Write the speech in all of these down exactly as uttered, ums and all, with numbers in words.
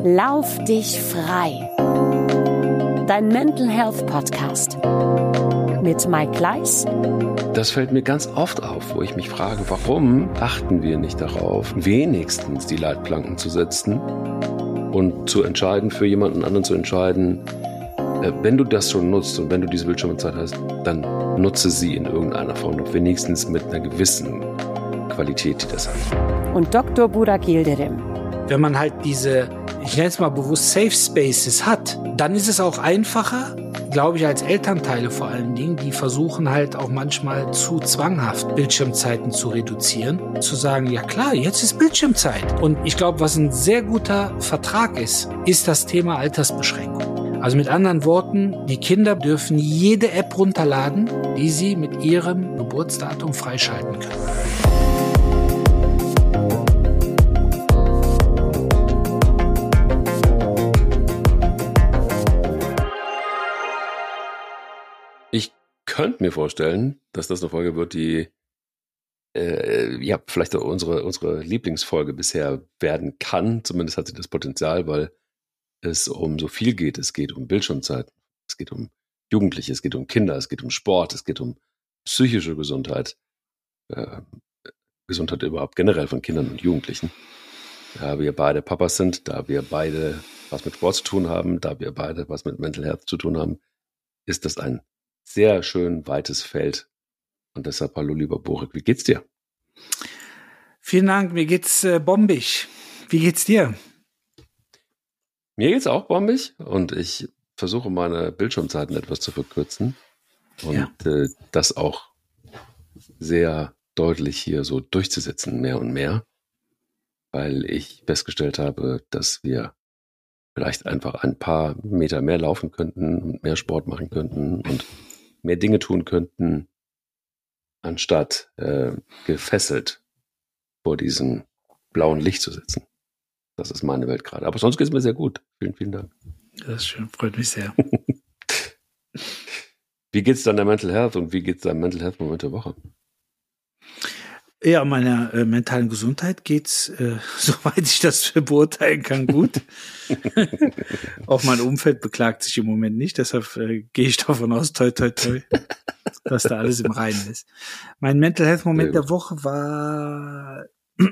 Lauf dich frei. Dein Mental Health Podcast mit Mike Kleiss. Das fällt mir ganz oft auf, wo ich mich frage, warum achten wir nicht darauf, wenigstens die Leitplanken zu setzen und zu entscheiden, für jemanden anderen zu entscheiden, wenn du das schon nutzt und wenn du diese Bildschirmzeit hast, dann nutze sie in irgendeiner Form noch wenigstens mit einer gewissen Qualität, die das hat. Und Doktor Burak Yildirim. Wenn man halt diese, ich nenne es mal bewusst, Safe Spaces hat, dann ist es auch einfacher, glaube ich, als Elternteile vor allen Dingen, die versuchen halt auch manchmal zu zwanghaft Bildschirmzeiten zu reduzieren, zu sagen, ja klar, jetzt ist Bildschirmzeit. Und ich glaube, was ein sehr guter Vertrag ist, ist das Thema Altersbeschränkung. Also mit anderen Worten, die Kinder dürfen jede App runterladen, die sie mit ihrem Geburtsdatum freischalten können. Ich könnte mir vorstellen, dass das eine Folge wird, die äh, ja vielleicht auch unsere, unsere Lieblingsfolge bisher werden kann. Zumindest hat sie das Potenzial, weil es um so viel geht. Es geht um Bildschirmzeiten, es geht um Jugendliche, es geht um Kinder, es geht um Sport, es geht um psychische Gesundheit, äh, Gesundheit überhaupt generell von Kindern und Jugendlichen. Da wir beide Papas sind, da wir beide was mit Sport zu tun haben, da wir beide was mit Mental Health zu tun haben, ist das ein sehr schön weites Feld. Und deshalb, hallo lieber Burak, wie geht's dir? Vielen Dank, mir geht's äh, bombig. Wie geht's dir? Mir geht's auch bombig und ich versuche meine Bildschirmzeiten etwas zu verkürzen und ja. äh, das auch sehr deutlich hier so durchzusetzen, mehr und mehr, weil ich festgestellt habe, dass wir vielleicht einfach ein paar Meter mehr laufen könnten und mehr Sport machen könnten und mehr Dinge tun könnten, anstatt äh, gefesselt vor diesem blauen Licht zu sitzen. Das ist meine Welt gerade. Aber sonst geht es mir sehr gut. Vielen, vielen Dank. Das ist schön, freut mich sehr. Wie geht's deiner Mental Health und wie geht's deinem Mental Health Moment der Woche? Ja, meiner äh, mentalen Gesundheit geht's, äh, soweit ich das beurteilen kann, gut. Auch mein Umfeld beklagt sich im Moment nicht, deshalb äh, gehe ich davon aus, toi, toi, toi, dass da alles im Reinen ist. Mein Mental Health Moment der Woche war,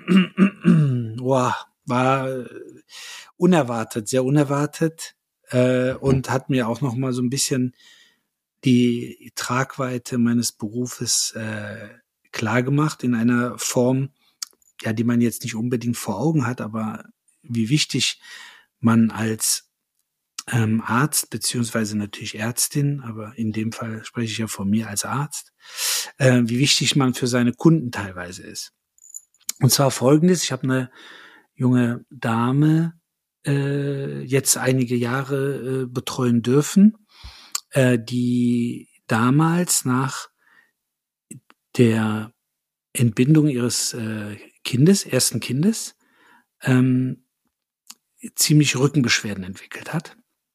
wow, war unerwartet, sehr unerwartet äh, und hat mir auch noch mal so ein bisschen die Tragweite meines Berufes äh, klar gemacht in einer Form, ja, die man jetzt nicht unbedingt vor Augen hat, aber wie wichtig man als ähm, Arzt beziehungsweise natürlich Ärztin, aber in dem Fall spreche ich ja von mir als Arzt, äh, wie wichtig man für seine Kunden teilweise ist. Und zwar Folgendes: Ich habe eine junge Dame äh, jetzt einige Jahre äh, betreuen dürfen, äh, die damals nach der Entbindung ihres äh, Kindes, ersten Kindes, ähm, ziemlich Rückenbeschwerden entwickelt hat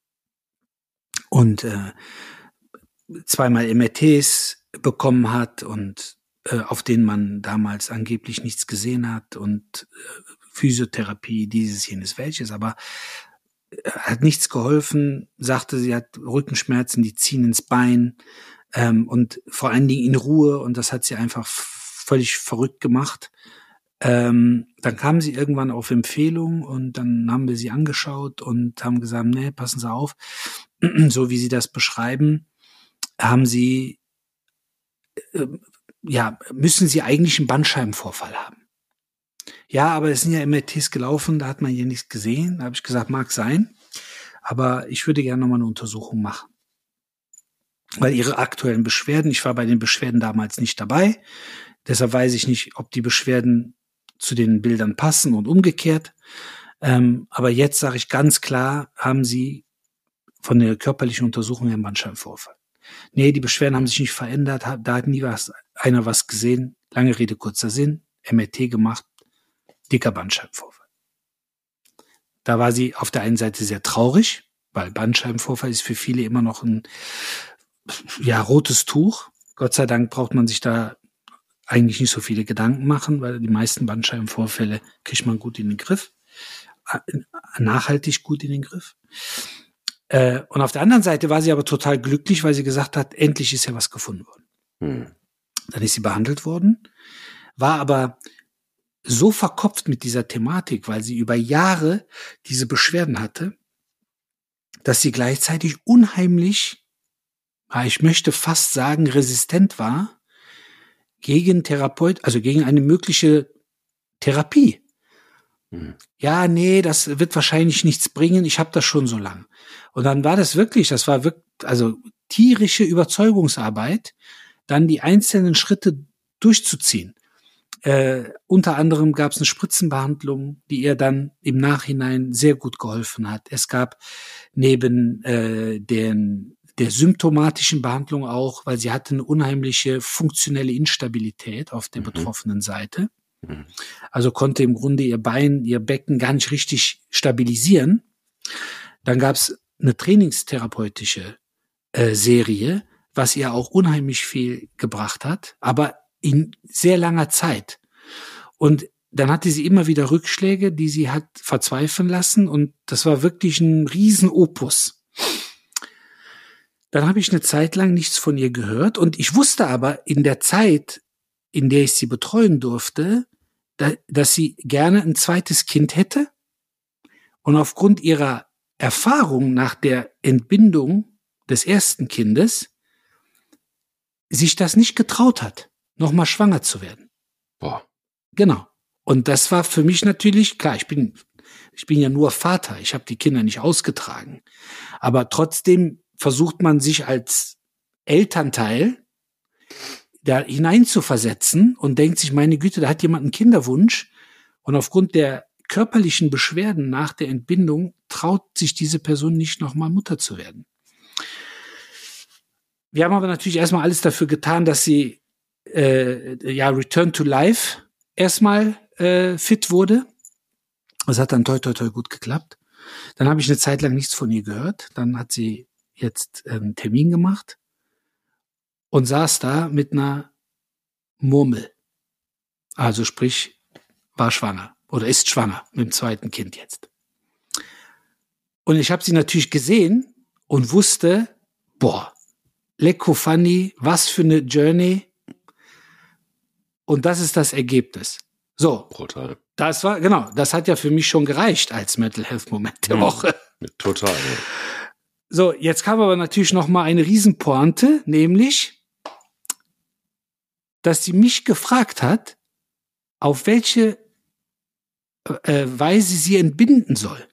und äh, zweimal M R Ts bekommen hat und äh, auf denen man damals angeblich nichts gesehen hat und äh, Physiotherapie, dieses, jenes, welches, aber äh, hat nichts geholfen, sagte, sie hat Rückenschmerzen, die ziehen ins Bein ähm, und vor allen Dingen in Ruhe und das hat sie einfach völlig verrückt gemacht. Ähm, dann kam sie irgendwann auf Empfehlung und dann haben wir sie angeschaut und haben gesagt, nee, passen Sie auf, so wie Sie das beschreiben, haben Sie, äh, ja, müssen Sie eigentlich einen Bandscheibenvorfall haben. Ja, aber es sind ja M R Ts gelaufen, da hat man hier nichts gesehen. Da habe ich gesagt, mag sein, aber ich würde gerne nochmal eine Untersuchung machen. Weil ihre aktuellen Beschwerden, ich war bei den Beschwerden damals nicht dabei, deshalb weiß ich nicht, ob die Beschwerden zu den Bildern passen und umgekehrt. Ähm, aber jetzt sage ich ganz klar, haben Sie von der körperlichen Untersuchung her einen Bandscheibenvorfall. Nee, die Beschwerden haben sich nicht verändert, da hat nie was, einer was gesehen. Lange Rede, kurzer Sinn, M R T gemacht, dicker Bandscheibenvorfall. Da war sie auf der einen Seite sehr traurig, weil Bandscheibenvorfall ist für viele immer noch ein ja, rotes Tuch. Gott sei Dank braucht man sich da eigentlich nicht so viele Gedanken machen, weil die meisten Bandscheibenvorfälle kriegt man gut in den Griff. nachhaltig gut in den Griff. Äh, und auf der anderen Seite war sie aber total glücklich, weil sie gesagt hat, endlich ist ja was gefunden worden. Hm. Dann ist sie behandelt worden, war aber so verkopft mit dieser Thematik, weil sie über Jahre diese Beschwerden hatte, dass sie gleichzeitig unheimlich, ich möchte fast sagen, resistent war gegen Therapeut, also gegen eine mögliche Therapie. Hm. Ja, nee, das wird wahrscheinlich nichts bringen, ich habe das schon so lang. Und dann war das wirklich, das war wirklich, also tierische Überzeugungsarbeit, dann die einzelnen Schritte durchzuziehen. Äh, unter anderem gab es eine Spritzenbehandlung, die ihr dann im Nachhinein sehr gut geholfen hat. Es gab neben äh, den, der symptomatischen Behandlung auch, weil sie hatte eine unheimliche funktionelle Instabilität auf der mhm. betroffenen Seite. Mhm. Also konnte im Grunde ihr Bein, ihr Becken gar nicht richtig stabilisieren. Dann gab es eine trainingstherapeutische äh, Serie, was ihr auch unheimlich viel gebracht hat, aber in sehr langer Zeit. Und dann hatte sie immer wieder Rückschläge, die sie hat verzweifeln lassen, und das war wirklich ein Riesenopus. Dann habe ich eine Zeit lang nichts von ihr gehört, und ich wusste aber in der Zeit, in der ich sie betreuen durfte, da, dass sie gerne ein zweites Kind hätte, und aufgrund ihrer Erfahrung nach der Entbindung des ersten Kindes sich das nicht getraut hat, nochmal schwanger zu werden. Boah. Genau. Und das war für mich natürlich, klar, ich bin, ich bin ja nur Vater, ich habe die Kinder nicht ausgetragen. Aber trotzdem versucht man sich als Elternteil da hineinzuversetzen und denkt sich, meine Güte, da hat jemand einen Kinderwunsch, und aufgrund der körperlichen Beschwerden nach der Entbindung traut sich diese Person nicht, nochmal Mutter zu werden. Wir haben aber natürlich erstmal alles dafür getan, dass sie äh, ja Return to Life erstmal äh, fit wurde. Das hat dann toi toi toi gut geklappt. Dann habe ich eine Zeit lang nichts von ihr gehört. Dann hat sie jetzt einen Termin gemacht und saß da mit einer Murmel. Also sprich, war schwanger oder ist schwanger mit dem zweiten Kind jetzt. Und ich habe sie natürlich gesehen und wusste, boah, lecko funny, was für eine Journey. Und das ist das Ergebnis. So. Brutal. Das war, genau, das hat ja für mich schon gereicht als Mental Health Moment der Woche. Total. Ja. So, jetzt kam aber natürlich noch mal eine Riesenpointe, nämlich, dass sie mich gefragt hat, auf welche äh, Weise sie entbinden soll.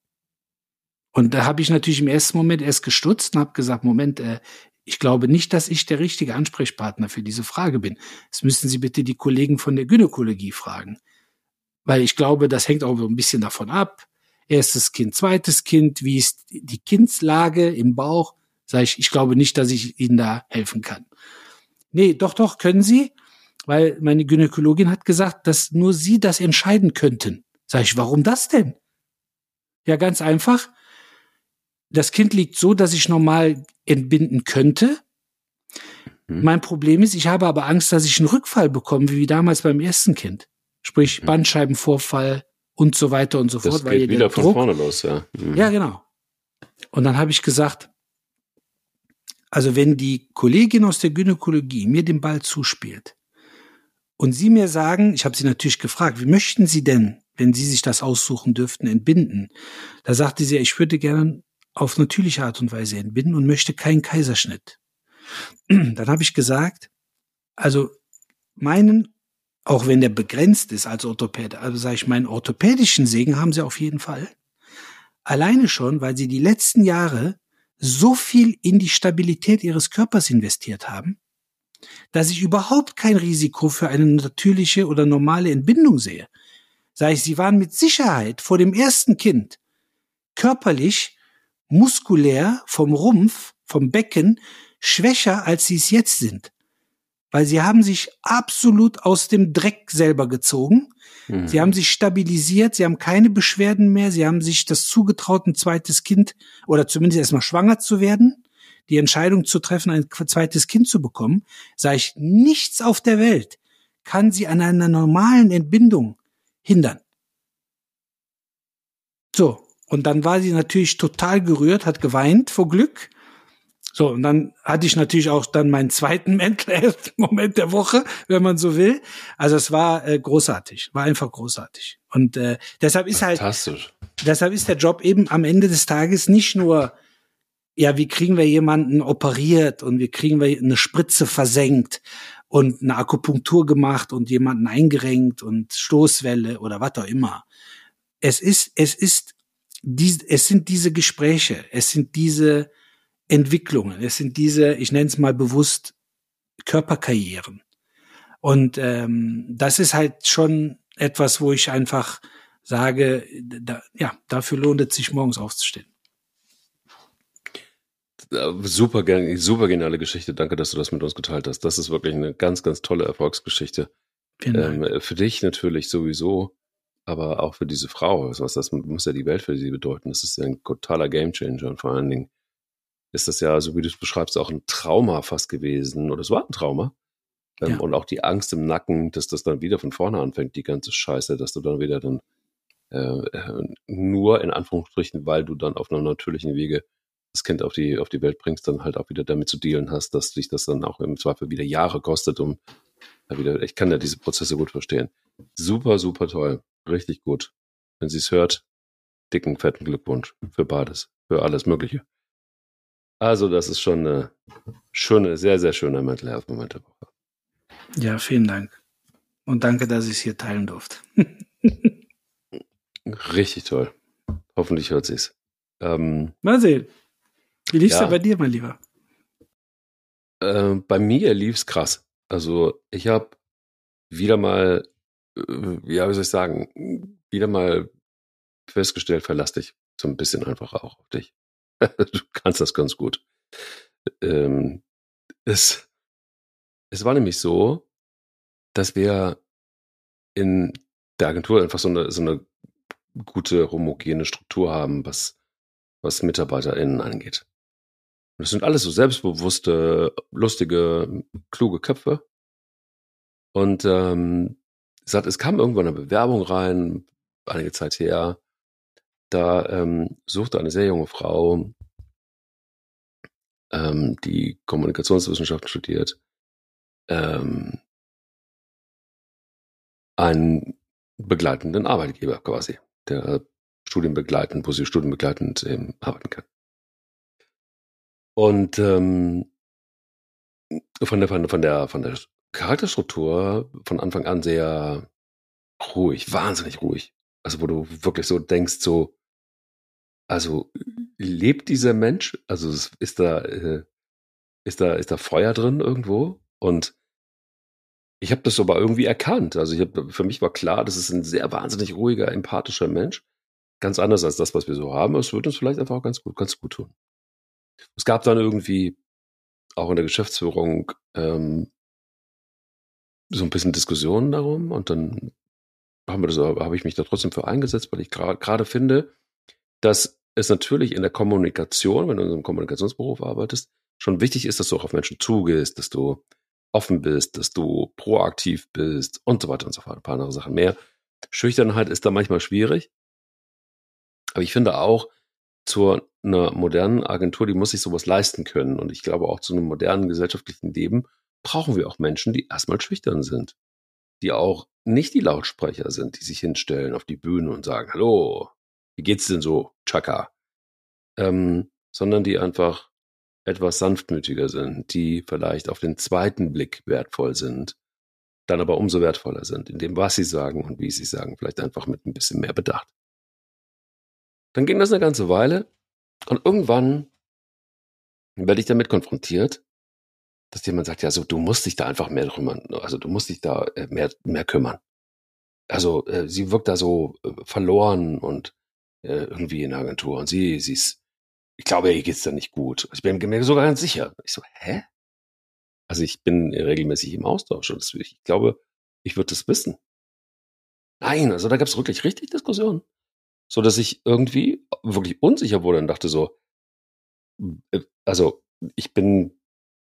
Und da habe ich natürlich im ersten Moment erst gestutzt und habe gesagt, Moment, äh, ich glaube nicht, dass ich der richtige Ansprechpartner für diese Frage bin. Das müssen Sie bitte die Kollegen von der Gynäkologie fragen. Weil ich glaube, das hängt auch so ein bisschen davon ab. Erstes Kind, zweites Kind, wie ist die Kindslage im Bauch? Sag ich, ich glaube nicht, dass ich Ihnen da helfen kann. Nee, doch, doch, können Sie. Weil meine Gynäkologin hat gesagt, dass nur Sie das entscheiden könnten. Sag ich, warum das denn? Ja, ganz einfach. Das Kind liegt so, dass ich normal entbinden könnte. Mhm. Mein Problem ist, ich habe aber Angst, dass ich einen Rückfall bekomme, wie damals beim ersten Kind. Sprich, mhm. Bandscheibenvorfall und so weiter und so das fort. Das geht weil wieder von Druck, vorne los, ja. Mhm. Ja, genau. Und dann habe ich gesagt, also wenn die Kollegin aus der Gynäkologie mir den Ball zuspielt und Sie mir sagen, ich habe sie natürlich gefragt, wie möchten Sie denn, wenn Sie sich das aussuchen dürften, entbinden? Da sagte sie, ich würde gerne auf natürliche Art und Weise entbinden und möchte keinen Kaiserschnitt. Dann habe ich gesagt, also meinen, auch wenn der begrenzt ist als Orthopäde, also sage ich, meinen orthopädischen Segen haben Sie auf jeden Fall. Alleine schon, weil Sie die letzten Jahre so viel in die Stabilität Ihres Körpers investiert haben, dass ich überhaupt kein Risiko für eine natürliche oder normale Entbindung sehe. Sage ich, Sie waren mit Sicherheit vor dem ersten Kind körperlich, muskulär, vom Rumpf, vom Becken, schwächer, als Sie es jetzt sind. Weil Sie haben sich absolut aus dem Dreck selber gezogen. Mhm. Sie haben sich stabilisiert, Sie haben keine Beschwerden mehr, Sie haben sich das zugetraut, ein zweites Kind oder zumindest erstmal schwanger zu werden, die Entscheidung zu treffen, ein zweites Kind zu bekommen. Sage ich, nichts auf der Welt kann Sie an einer normalen Entbindung hindern. So, und dann war sie natürlich total gerührt, hat geweint vor Glück. So, und dann hatte ich natürlich auch dann meinen zweiten Mental Health Moment der Woche, wenn man so will. Also es war äh, großartig, war einfach großartig. Und äh, deshalb ist halt, fantastisch. Deshalb ist der Job eben am Ende des Tages nicht nur, ja, wie kriegen wir jemanden operiert und wie kriegen wir eine Spritze versenkt und eine Akupunktur gemacht und jemanden eingerenkt und Stoßwelle oder was auch immer. Es ist, es ist, dies, es sind diese Gespräche, es sind diese Entwicklungen, es sind diese, ich nenne es mal bewusst, Körperkarrieren. Und ähm, das ist halt schon etwas, wo ich einfach sage, da, ja, dafür lohnt es sich, morgens aufzustehen. Super, super geniale Geschichte. Danke, dass du das mit uns geteilt hast. Das ist wirklich eine ganz, ganz tolle Erfolgsgeschichte. Ähm, für dich natürlich sowieso, aber auch für diese Frau. Was das muss ja die Welt für sie bedeuten. Das ist ja ein totaler Gamechanger und vor allen Dingen ist das ja, so wie du es beschreibst, auch ein Trauma fast gewesen. Oder es war ein Trauma. Ähm, ja. Und auch die Angst im Nacken, dass das dann wieder von vorne anfängt, die ganze Scheiße, dass du dann wieder dann äh, nur in Anführungsstrichen, weil du dann auf einem natürlichen Wege das Kind auf die, auf die Welt bringst, dann halt auch wieder damit zu dealen hast, dass dich das dann auch im Zweifel wieder Jahre kostet, um da wieder, ich kann ja diese Prozesse gut verstehen. Super, super toll. Richtig gut. Wenn sie es hört, dicken, fetten Glückwunsch für beides, für alles Mögliche. Also, das ist schon eine schöne, sehr, sehr schöner Mental Health Moment der Woche. Ja, vielen Dank. Und danke, dass ich es hier teilen durfte. Richtig toll. Hoffentlich hört sie es. Ähm, Mal sehen. Wie lief's ja, denn bei dir, mein Lieber? Äh, bei mir lief's krass. Also, ich habe wieder mal, äh, ja, wie soll ich sagen, wieder mal festgestellt, verlass dich so ein bisschen einfach auch auf dich. Du kannst das ganz gut. Ähm, es, es war nämlich so, dass wir in der Agentur einfach so eine, so eine gute, homogene Struktur haben, was, was MitarbeiterInnen angeht. Und das sind alles so selbstbewusste, lustige, kluge Köpfe. Und ähm, es kam irgendwann eine Bewerbung rein, einige Zeit her. Da ähm, suchte eine sehr junge Frau, ähm, die Kommunikationswissenschaften studiert, ähm, einen begleitenden Arbeitgeber quasi, der studienbegleitend, wo sie studienbegleitend ähm, arbeiten kann. Und ähm, von der, von, von der, von der Charakterstruktur von Anfang an sehr ruhig, wahnsinnig ruhig. Also wo du wirklich so denkst, so, also lebt dieser Mensch? Also ist da, äh, ist da, ist da Feuer drin irgendwo? Und ich habe das aber irgendwie erkannt. Also ich hab, für mich war klar, das ist ein sehr wahnsinnig ruhiger, empathischer Mensch. Ganz anders als das, was wir so haben. Es würde uns vielleicht einfach auch ganz gut, ganz gut tun. Es gab dann irgendwie auch in der Geschäftsführung ähm, so ein bisschen Diskussionen darum und dann haben wir das, habe ich mich da trotzdem für eingesetzt, weil ich gerade gra- finde, dass es natürlich in der Kommunikation, wenn du in einem Kommunikationsberuf arbeitest, schon wichtig ist, dass du auch auf Menschen zugehst, dass du offen bist, dass du proaktiv bist und so weiter und so fort. Ein paar andere Sachen mehr. Schüchternheit ist da manchmal schwierig. Aber ich finde auch, zu einer modernen Agentur, die muss sich sowas leisten können. Und ich glaube auch zu einem modernen gesellschaftlichen Leben brauchen wir auch Menschen, die erstmal schüchtern sind. Die auch nicht die Lautsprecher sind, die sich hinstellen auf die Bühne und sagen, hallo, wie geht's denn so, Chaka? Ähm, sondern die einfach etwas sanftmütiger sind, die vielleicht auf den zweiten Blick wertvoll sind, dann aber umso wertvoller sind, in dem, was sie sagen und wie sie sagen, vielleicht einfach mit ein bisschen mehr Bedacht. Dann ging das eine ganze Weile und irgendwann werde ich damit konfrontiert, dass jemand sagt, ja, so, du musst dich da einfach mehr kümmern, also du musst dich da mehr, mehr kümmern. Also äh, sie wirkt da so äh, verloren und äh, irgendwie in der Agentur und sie, sie ist, ich glaube, ihr geht's da nicht gut. Ich bin mir sogar ganz sicher. Ich so, hä? Also ich bin regelmäßig im Austausch und das, ich glaube, ich würde das wissen. Nein, also da gab es wirklich richtig Diskussionen. So dass ich irgendwie wirklich unsicher wurde und dachte so, äh, also ich bin,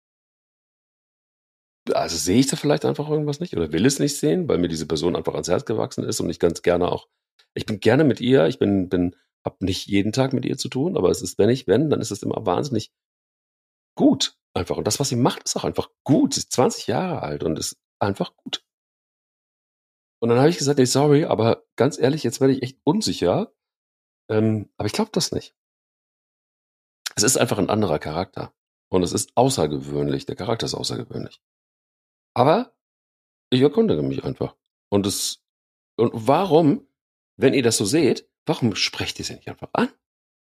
also sehe ich da vielleicht einfach irgendwas nicht oder will es nicht sehen, weil mir diese Person einfach ans Herz gewachsen ist und ich ganz gerne auch, ich bin gerne mit ihr, ich bin, bin Hab nicht jeden Tag mit ihr zu tun, aber es ist, wenn ich, wenn, dann ist es immer wahnsinnig gut. Einfach. Und das, was sie macht, ist auch einfach gut. Sie ist zwanzig Jahre alt und ist einfach gut. Und dann habe ich gesagt, nee, sorry, aber ganz ehrlich, jetzt werde ich echt unsicher. Ähm, aber ich glaube das nicht. Es ist einfach ein anderer Charakter. Und es ist außergewöhnlich. Der Charakter ist außergewöhnlich. Aber ich erkundige mich einfach. Und es, und warum, wenn ihr das so seht, warum sprecht ihr sie nicht einfach an?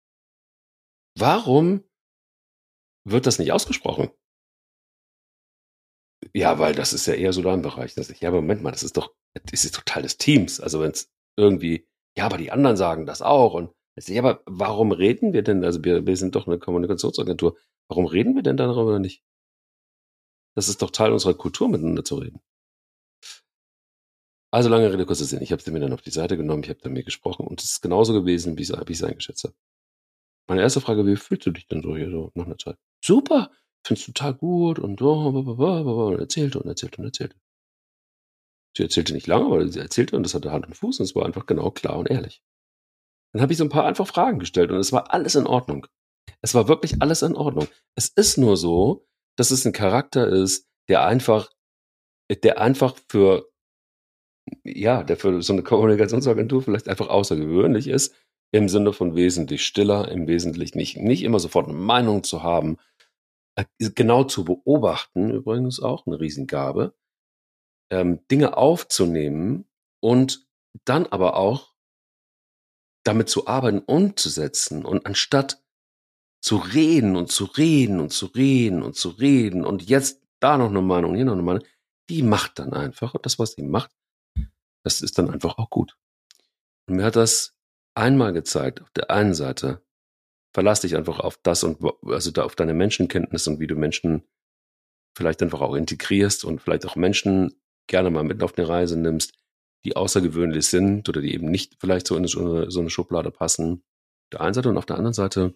Warum wird das nicht ausgesprochen? Ja, weil das ist ja eher so dein Bereich. Dass ich, ja, aber Moment mal, das ist doch, das ist doch Teil des Teams. Also wenn es irgendwie, ja, aber die anderen sagen das auch. Und ich, ja, aber warum reden wir denn, also wir, wir sind doch eine Kommunikationsagentur, warum reden wir denn darüber nicht? Das ist doch Teil unserer Kultur, miteinander zu reden. Also lange Rede, kurzer Sinn. Ich habe sie mir dann auf die Seite genommen, ich habe dann mir gesprochen und es ist genauso gewesen, wie ich es eingeschätzt habe. Meine erste Frage, wie fühlst du dich denn so hier so nach einer Zeit? Super, find's total gut und so, und erzählte und erzählte und erzählte. Sie erzählte nicht lange, aber sie erzählte und das hatte Hand und Fuß und es war einfach genau klar und ehrlich. Dann habe ich so ein paar einfach Fragen gestellt und es war alles in Ordnung. Es war wirklich alles in Ordnung. Es ist nur so, dass es ein Charakter ist, der einfach, der einfach für, ja, der für so eine Kommunikationsagentur vielleicht einfach außergewöhnlich ist, im Sinne von wesentlich stiller, im Wesentlichen nicht, nicht immer sofort eine Meinung zu haben, genau zu beobachten, übrigens auch eine Riesengabe, ähm, Dinge aufzunehmen und dann aber auch damit zu arbeiten, umzusetzen und anstatt zu reden und zu reden und zu reden und zu reden und jetzt da noch eine Meinung, hier noch eine Meinung, die macht dann einfach und das, was sie macht, das ist dann einfach auch gut. Und mir hat das einmal gezeigt, auf der einen Seite, verlass dich einfach auf das und also da auf deine Menschenkenntnis und wie du Menschen vielleicht einfach auch integrierst und vielleicht auch Menschen gerne mal mit auf eine Reise nimmst, die außergewöhnlich sind oder die eben nicht vielleicht so in so eine Schublade passen. Auf der einen Seite und auf der anderen Seite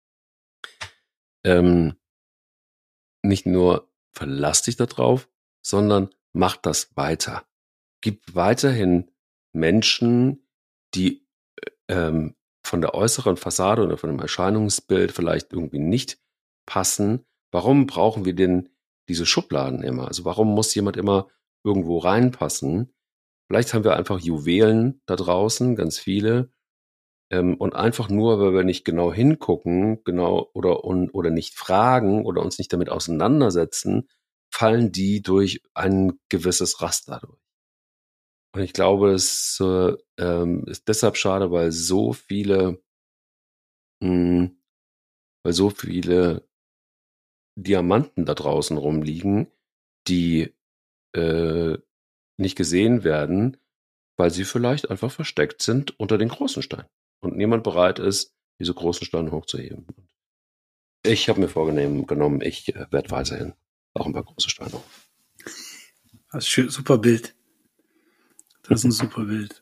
ähm, nicht nur verlass dich da drauf, sondern mach das weiter. Gib weiterhin Menschen, die ähm, von der äußeren Fassade oder von dem Erscheinungsbild vielleicht irgendwie nicht passen. Warum brauchen wir denn diese Schubladen immer? Also warum muss jemand immer irgendwo reinpassen? Vielleicht haben wir einfach Juwelen da draußen, ganz viele, ähm, und einfach nur, weil wir nicht genau hingucken, genau oder und, oder nicht fragen oder uns nicht damit auseinandersetzen, fallen die durch ein gewisses Raster durch. Und ich glaube, es äh, ähm, ist deshalb schade, weil so viele, mh, weil so viele Diamanten da draußen rumliegen, die äh, nicht gesehen werden, weil sie vielleicht einfach versteckt sind unter den großen Steinen und niemand bereit ist, diese großen Steine hochzuheben. Ich habe mir vorgenommen, ich äh, werde weiterhin auch ein paar große Steine hoch. Das ist schön, super Bild. Das ist ein super Bild.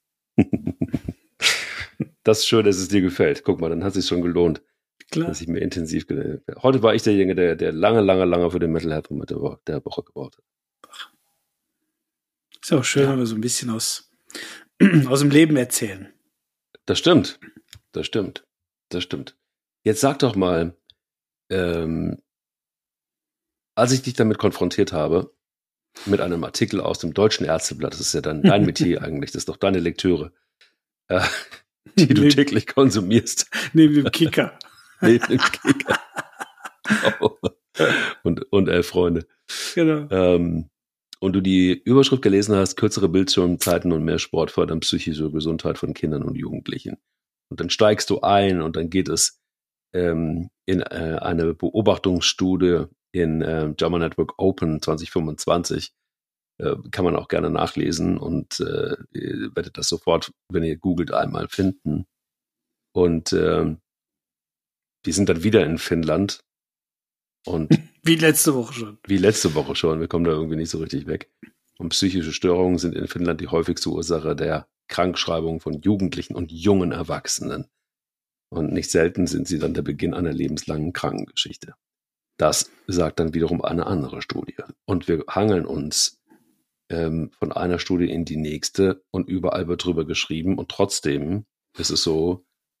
Das ist schön, dass es dir gefällt. Guck mal, dann hat es sich schon gelohnt, Klar. dass ich mir intensiv ge- Heute war ich derjenige, der, der lange, lange, lange für den Mental Health Moment der, der Woche gebaut hat. Ist auch schön, ja. wenn wir so ein bisschen aus, aus dem Leben erzählen. Das stimmt. Das stimmt. Das stimmt. Jetzt sag doch mal, ähm, als ich dich damit konfrontiert habe, mit einem Artikel aus dem Deutschen Ärzteblatt, das ist ja dann dein Metier eigentlich, das ist doch deine Lektüre, äh, die du neben, täglich konsumierst. Neben dem Kicker. Neben dem Kicker. Oh. Und, und elf Freunde. Genau. Ähm, und du die Überschrift gelesen hast, kürzere Bildschirmzeiten und mehr Sport fördern psychische Gesundheit von Kindern und Jugendlichen. Und dann steigst du ein und dann geht es ähm, in äh, eine Beobachtungsstudie in äh, JAMA Network Open zwanzig fünfundzwanzig. Äh, kann man auch gerne nachlesen und äh, ihr werdet das sofort, wenn ihr googelt, einmal finden. Und äh, wir sind dann wieder in Finnland. Und wie letzte Woche schon. Wie letzte Woche schon. Wir kommen da irgendwie nicht so richtig weg. Und psychische Störungen sind in Finnland die häufigste Ursache der Krankschreibung von Jugendlichen und jungen Erwachsenen. Und nicht selten sind sie dann der Beginn einer lebenslangen Krankengeschichte. Das sagt dann wiederum eine andere Studie. Und wir hangeln uns ähm, von einer Studie in die nächste und überall wird drüber geschrieben. Und trotzdem ist es so,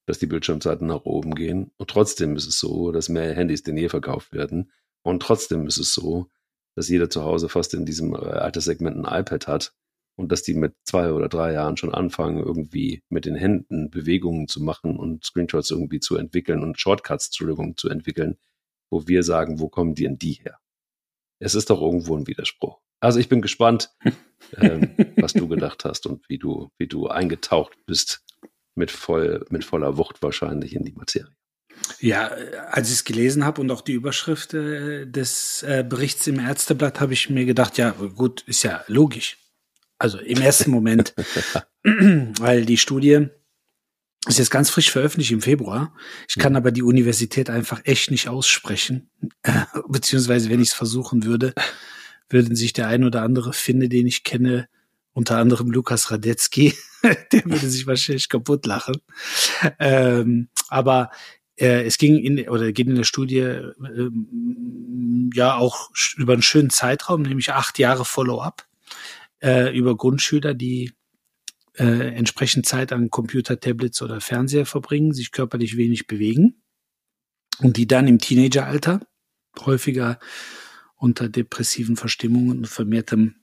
dass die Bildschirmzeiten nach oben gehen. Und trotzdem ist es so, dass mehr Handys denn je verkauft werden. Und trotzdem ist es so, dass jeder zu Hause fast in diesem Alterssegment ein iPad hat und dass die mit zwei oder drei Jahren schon anfangen, irgendwie mit den Händen Bewegungen zu machen und Screenshots irgendwie zu entwickeln und Shortcuts, Entschuldigung, zu entwickeln, wo wir sagen, wo kommen die denn die her? Es ist doch irgendwo ein Widerspruch. Also ich bin gespannt, ähm, was du gedacht hast und wie du, wie du eingetaucht bist mit voll, mit voller Wucht wahrscheinlich in die Materie. Ja, als ich es gelesen habe und auch die Überschrift äh, des äh, Berichts im Ärzteblatt, habe ich mir gedacht, ja gut, ist ja logisch. Also im ersten Moment, weil die Studie ist jetzt ganz frisch veröffentlicht im Februar. Ich kann aber die Universität einfach echt nicht aussprechen, äh, beziehungsweise wenn ich es versuchen würde, würden sich der ein oder andere Finde, den ich kenne, unter anderem Lukas Radetzky, der würde sich wahrscheinlich kaputt lachen. Ähm, aber äh, es ging in oder geht in der Studie äh, ja auch über einen schönen Zeitraum, nämlich acht Jahre Follow-up äh, über Grundschüler, die äh, entsprechend Zeit an Computer, Tablets oder Fernseher verbringen, sich körperlich wenig bewegen und die dann im Teenageralter häufiger unter depressiven Verstimmungen und vermehrtem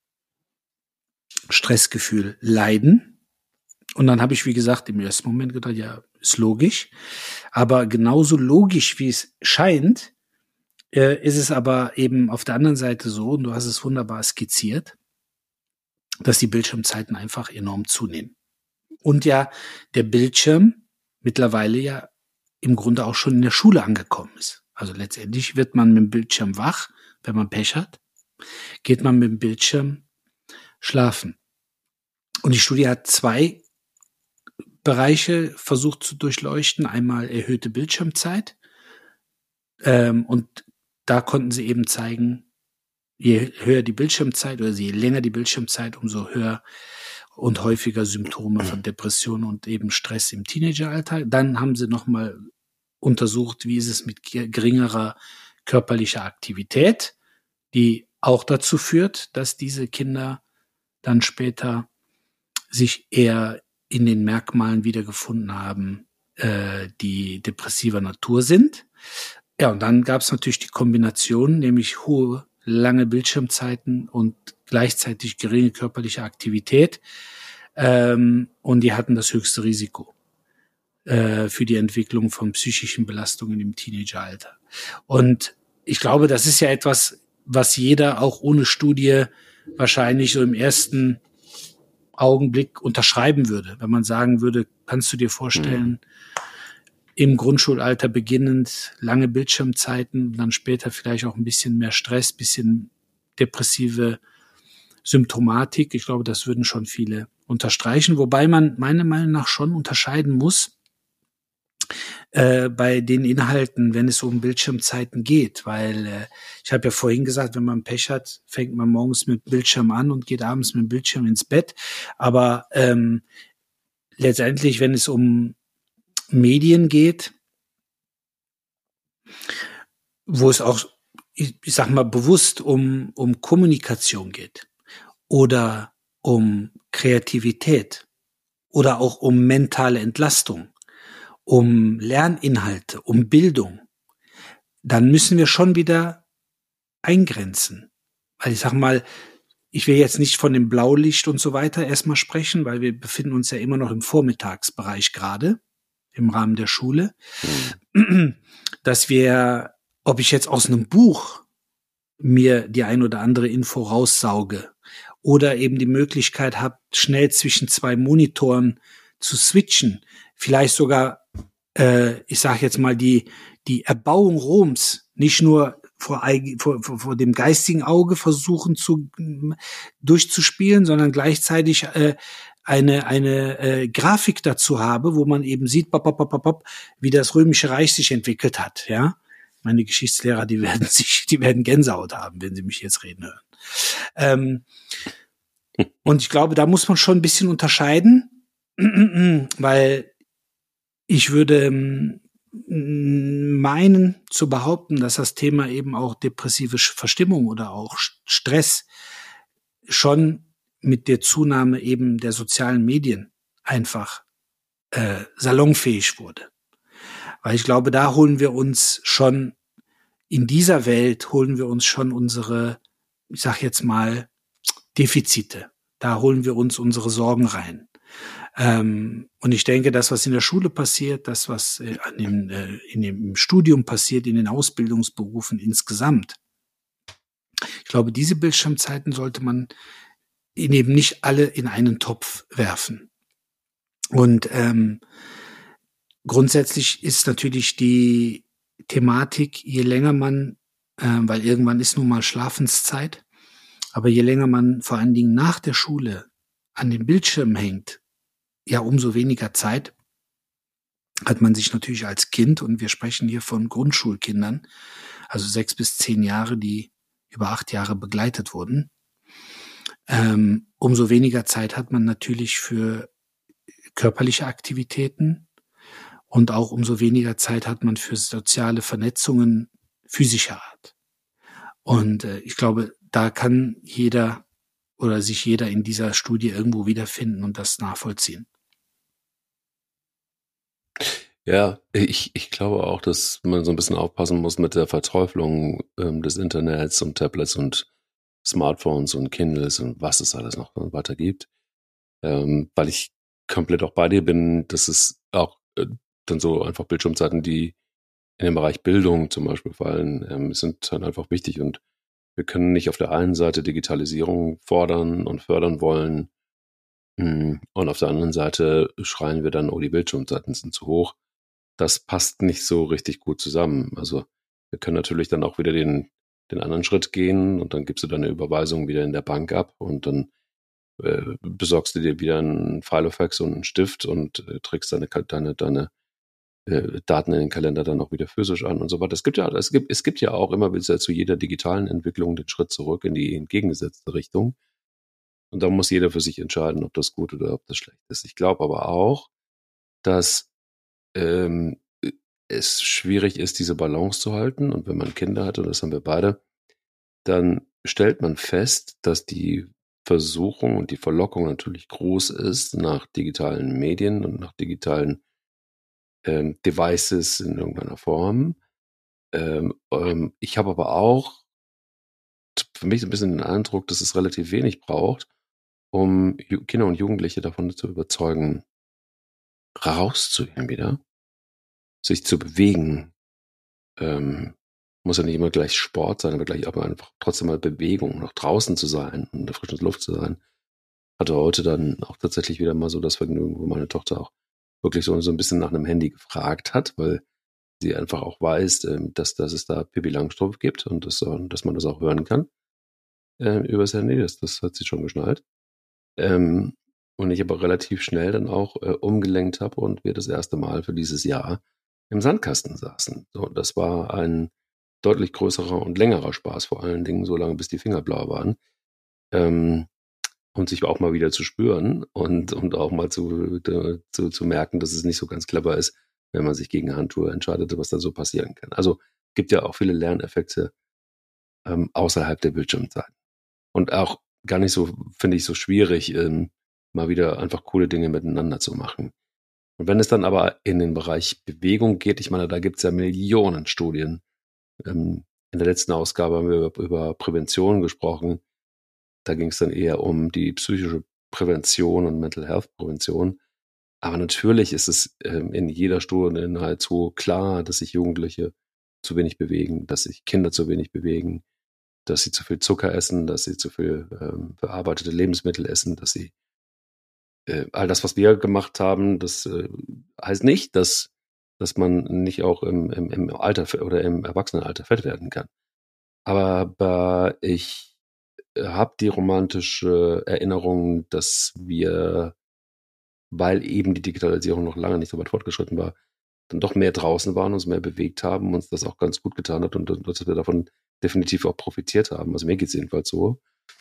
Stressgefühl leiden. Und dann habe ich, wie gesagt, im ersten Moment gedacht, ja, ist logisch. Aber genauso logisch, wie es scheint, äh, ist es aber eben auf der anderen Seite so, und du hast es wunderbar skizziert, dass die Bildschirmzeiten einfach enorm zunehmen. Und ja, der Bildschirm mittlerweile ja im Grunde auch schon in der Schule angekommen ist. Also letztendlich wird man mit dem Bildschirm wach, wenn man Pech hat, geht man mit dem Bildschirm schlafen. Und die Studie hat zwei Bereiche versucht zu durchleuchten. Einmal erhöhte Bildschirmzeit. Ähm, und da konnten sie eben zeigen, je höher die Bildschirmzeit oder je länger die Bildschirmzeit, umso höher und häufiger Symptome von Depressionen und eben Stress im Teenageralter. Dann haben sie nochmal untersucht, wie ist es mit geringerer körperlicher Aktivität, die auch dazu führt, dass diese Kinder dann später sich eher in den Merkmalen wiedergefunden haben, äh, die depressiver Natur sind. Ja, und dann gab es natürlich die Kombination, nämlich hohe, lange Bildschirmzeiten und gleichzeitig geringe körperliche Aktivität. Ähm, und die hatten das höchste Risiko äh, für die Entwicklung von psychischen Belastungen im Teenageralter. Und ich glaube, das ist ja etwas, was jeder auch ohne Studie wahrscheinlich so im ersten Augenblick unterschreiben würde, wenn man sagen würde, kannst du dir vorstellen, mhm. im Grundschulalter beginnend lange Bildschirmzeiten, dann später vielleicht auch ein bisschen mehr Stress, bisschen depressive Symptomatik. Ich glaube, das würden schon viele unterstreichen, wobei man meiner Meinung nach schon unterscheiden muss äh, bei den Inhalten, wenn es um Bildschirmzeiten geht, weil äh, ich habe ja vorhin gesagt, wenn man Pech hat, fängt man morgens mit Bildschirm an und geht abends mit Bildschirm ins Bett, aber ähm, letztendlich, wenn es um Medien geht, wo es auch, ich, ich sag mal, bewusst um, um Kommunikation geht oder um Kreativität oder auch um mentale Entlastung, um Lerninhalte, um Bildung, dann müssen wir schon wieder eingrenzen. Weil ich sag mal, ich will jetzt nicht von dem Blaulicht und so weiter erstmal sprechen, weil wir befinden uns ja immer noch im Vormittagsbereich gerade, im Rahmen der Schule, mhm. dass wir, ob ich jetzt aus einem Buch mir die ein oder andere Info raussauge oder eben die Möglichkeit habe, schnell zwischen zwei Monitoren zu switchen, vielleicht sogar, äh, ich sage jetzt mal, die die Erbauung Roms nicht nur vor, vor, vor dem geistigen Auge versuchen zu durchzuspielen, sondern gleichzeitig äh, eine eine äh, Grafik dazu habe, wo man eben sieht, bop, bop, bop, bop, wie das Römische Reich sich entwickelt hat. Ja, meine Geschichtslehrer, die werden sich, die werden Gänsehaut haben, wenn sie mich jetzt reden hören. Ähm, und ich glaube, da muss man schon ein bisschen unterscheiden, weil ich würde meinen zu behaupten, dass das Thema eben auch depressive Verstimmung oder auch Stress schon mit der Zunahme eben der sozialen Medien einfach äh, salonfähig wurde. Weil ich glaube, da holen wir uns schon, in dieser Welt holen wir uns schon unsere, ich sag jetzt mal, Defizite. Da holen wir uns unsere Sorgen rein. Ähm, und ich denke, das, was in der Schule passiert, das, was äh, an dem, äh, in dem Studium passiert, in den Ausbildungsberufen insgesamt, ich glaube, diese Bildschirmzeiten sollte man eben nicht alle in einen Topf werfen. Und ähm, grundsätzlich ist natürlich die Thematik, je länger man, äh, weil irgendwann ist nun mal Schlafenszeit, aber je länger man vor allen Dingen nach der Schule an den Bildschirm hängt, ja, umso weniger Zeit hat man sich natürlich als Kind, und wir sprechen hier von Grundschulkindern, also sechs bis zehn Jahre, die über acht Jahre begleitet wurden, ähm, umso weniger Zeit hat man natürlich für körperliche Aktivitäten, und auch umso weniger Zeit hat man für soziale Vernetzungen physischer Art. Und äh, ich glaube, da kann jeder oder sich jeder in dieser Studie irgendwo wiederfinden und das nachvollziehen. Ja, ich, ich glaube auch, dass man so ein bisschen aufpassen muss mit der Verteuflung ähm, des Internets und Tablets und Smartphones und Kindles und was es alles noch weiter gibt. Ähm, weil ich komplett auch bei dir bin, dass es auch äh, dann so einfach Bildschirmzeiten, die in den Bereich Bildung zum Beispiel fallen, ähm, sind dann einfach wichtig, und wir können nicht auf der einen Seite Digitalisierung fordern und fördern wollen, mh, und auf der anderen Seite schreien wir dann, oh, die Bildschirmzeiten sind zu hoch. Das passt nicht so richtig gut zusammen. Also wir können natürlich dann auch wieder den, den anderen Schritt gehen, und dann gibst du deine Überweisung wieder in der Bank ab, und dann äh, besorgst du dir wieder einen Filofax und einen Stift und äh, trägst deine, deine, deine äh, Daten in den Kalender dann auch wieder physisch an und so weiter. Es gibt ja, es gibt, es gibt ja auch immer wieder zu jeder digitalen Entwicklung den Schritt zurück in die entgegengesetzte Richtung. Und da muss jeder für sich entscheiden, ob das gut oder ob das schlecht ist. Ich glaube aber auch, dass ähm, es schwierig ist, diese Balance zu halten. Und wenn man Kinder hat, und das haben wir beide, dann stellt man fest, dass die Versuchung und die Verlockung natürlich groß ist nach digitalen Medien und nach digitalen ähm, Devices in irgendeiner Form. Ähm, ähm, ich habe aber auch für mich so ein bisschen den Eindruck, dass es relativ wenig braucht, um Ju- Kinder und Jugendliche davon zu überzeugen, rauszugehen wieder, sich zu bewegen. Ähm, muss ja nicht immer gleich Sport sein, aber gleich aber einfach trotzdem mal Bewegung, noch draußen zu sein und in der frischen Luft zu sein. Hatte heute dann auch tatsächlich wieder mal so das Vergnügen, wo meine Tochter auch wirklich so, so ein bisschen nach einem Handy gefragt hat, weil sie einfach auch weiß, ähm, dass, dass es da Pippi Langstrumpf gibt, und das, äh, dass man das auch hören kann äh, übers Handy. Das, das hat sie schon geschnallt. Ähm, und ich aber relativ schnell dann auch äh, umgelenkt habe und wir das erste Mal für dieses Jahr im Sandkasten saßen. So, das war ein deutlich größerer und längerer Spaß, vor allen Dingen so lange, bis die Finger blau waren. Ähm, und sich auch mal wieder zu spüren und, und auch mal zu, zu, zu merken, dass es nicht so ganz clever ist, wenn man sich gegen Handschuhe entscheidet, was da so passieren kann. Also gibt ja auch viele Lerneffekte ähm, außerhalb der Bildschirmzeit. Und auch gar nicht so, finde ich, so schwierig, ähm, mal wieder einfach coole Dinge miteinander zu machen. Und wenn es dann aber in den Bereich Bewegung geht, ich meine, da gibt es ja Millionen Studien. Ähm, in der letzten Ausgabe haben wir über, über Prävention gesprochen. Da ging es dann eher um die psychische Prävention und Mental Health Prävention. Aber natürlich ist es ähm, in jeder Studie nahezu klar, dass sich Jugendliche zu wenig bewegen, dass sich Kinder zu wenig bewegen, dass sie zu viel Zucker essen, dass sie zu viel ähm, verarbeitete Lebensmittel essen, dass sie äh, all das, was wir gemacht haben, das äh, heißt nicht, dass, dass man nicht auch im, im, im Alter oder im Erwachsenenalter fett werden kann. Aber, aber ich habe die romantische Erinnerung, dass wir, weil eben die Digitalisierung noch lange nicht so weit fortgeschritten war, dann doch mehr draußen waren, uns mehr bewegt haben, uns das auch ganz gut getan hat, und dass wir davon definitiv auch profitiert haben. Also mir geht es jedenfalls so.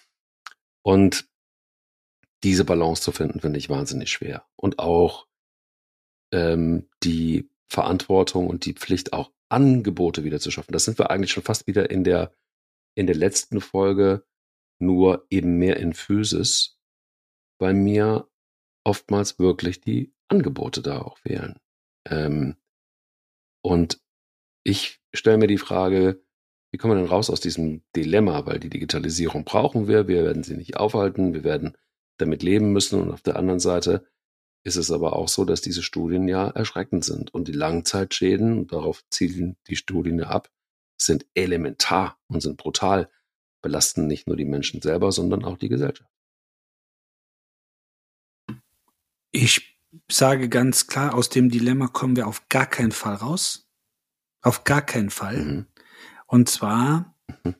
Und diese Balance zu finden, finde ich wahnsinnig schwer. Und auch ähm, die Verantwortung und die Pflicht, auch Angebote wieder zu schaffen. Das sind wir eigentlich schon fast wieder in der, in der letzten Folge, nur eben mehr in Physis. Bei mir oftmals wirklich die Angebote da auch fehlen. Ähm, und ich stelle mir die Frage, wie kommen wir denn raus aus diesem Dilemma? Weil die Digitalisierung brauchen wir, wir werden sie nicht aufhalten, wir werden damit leben müssen. Und auf der anderen Seite ist es aber auch so, dass diese Studien ja erschreckend sind. Und die Langzeitschäden, und darauf zielen die Studien ja ab, sind elementar und sind brutal, belasten nicht nur die Menschen selber, sondern auch die Gesellschaft. Ich sage ganz klar, aus dem Dilemma kommen wir auf gar keinen Fall raus. Auf gar keinen Fall. Mhm. Und zwar, mhm.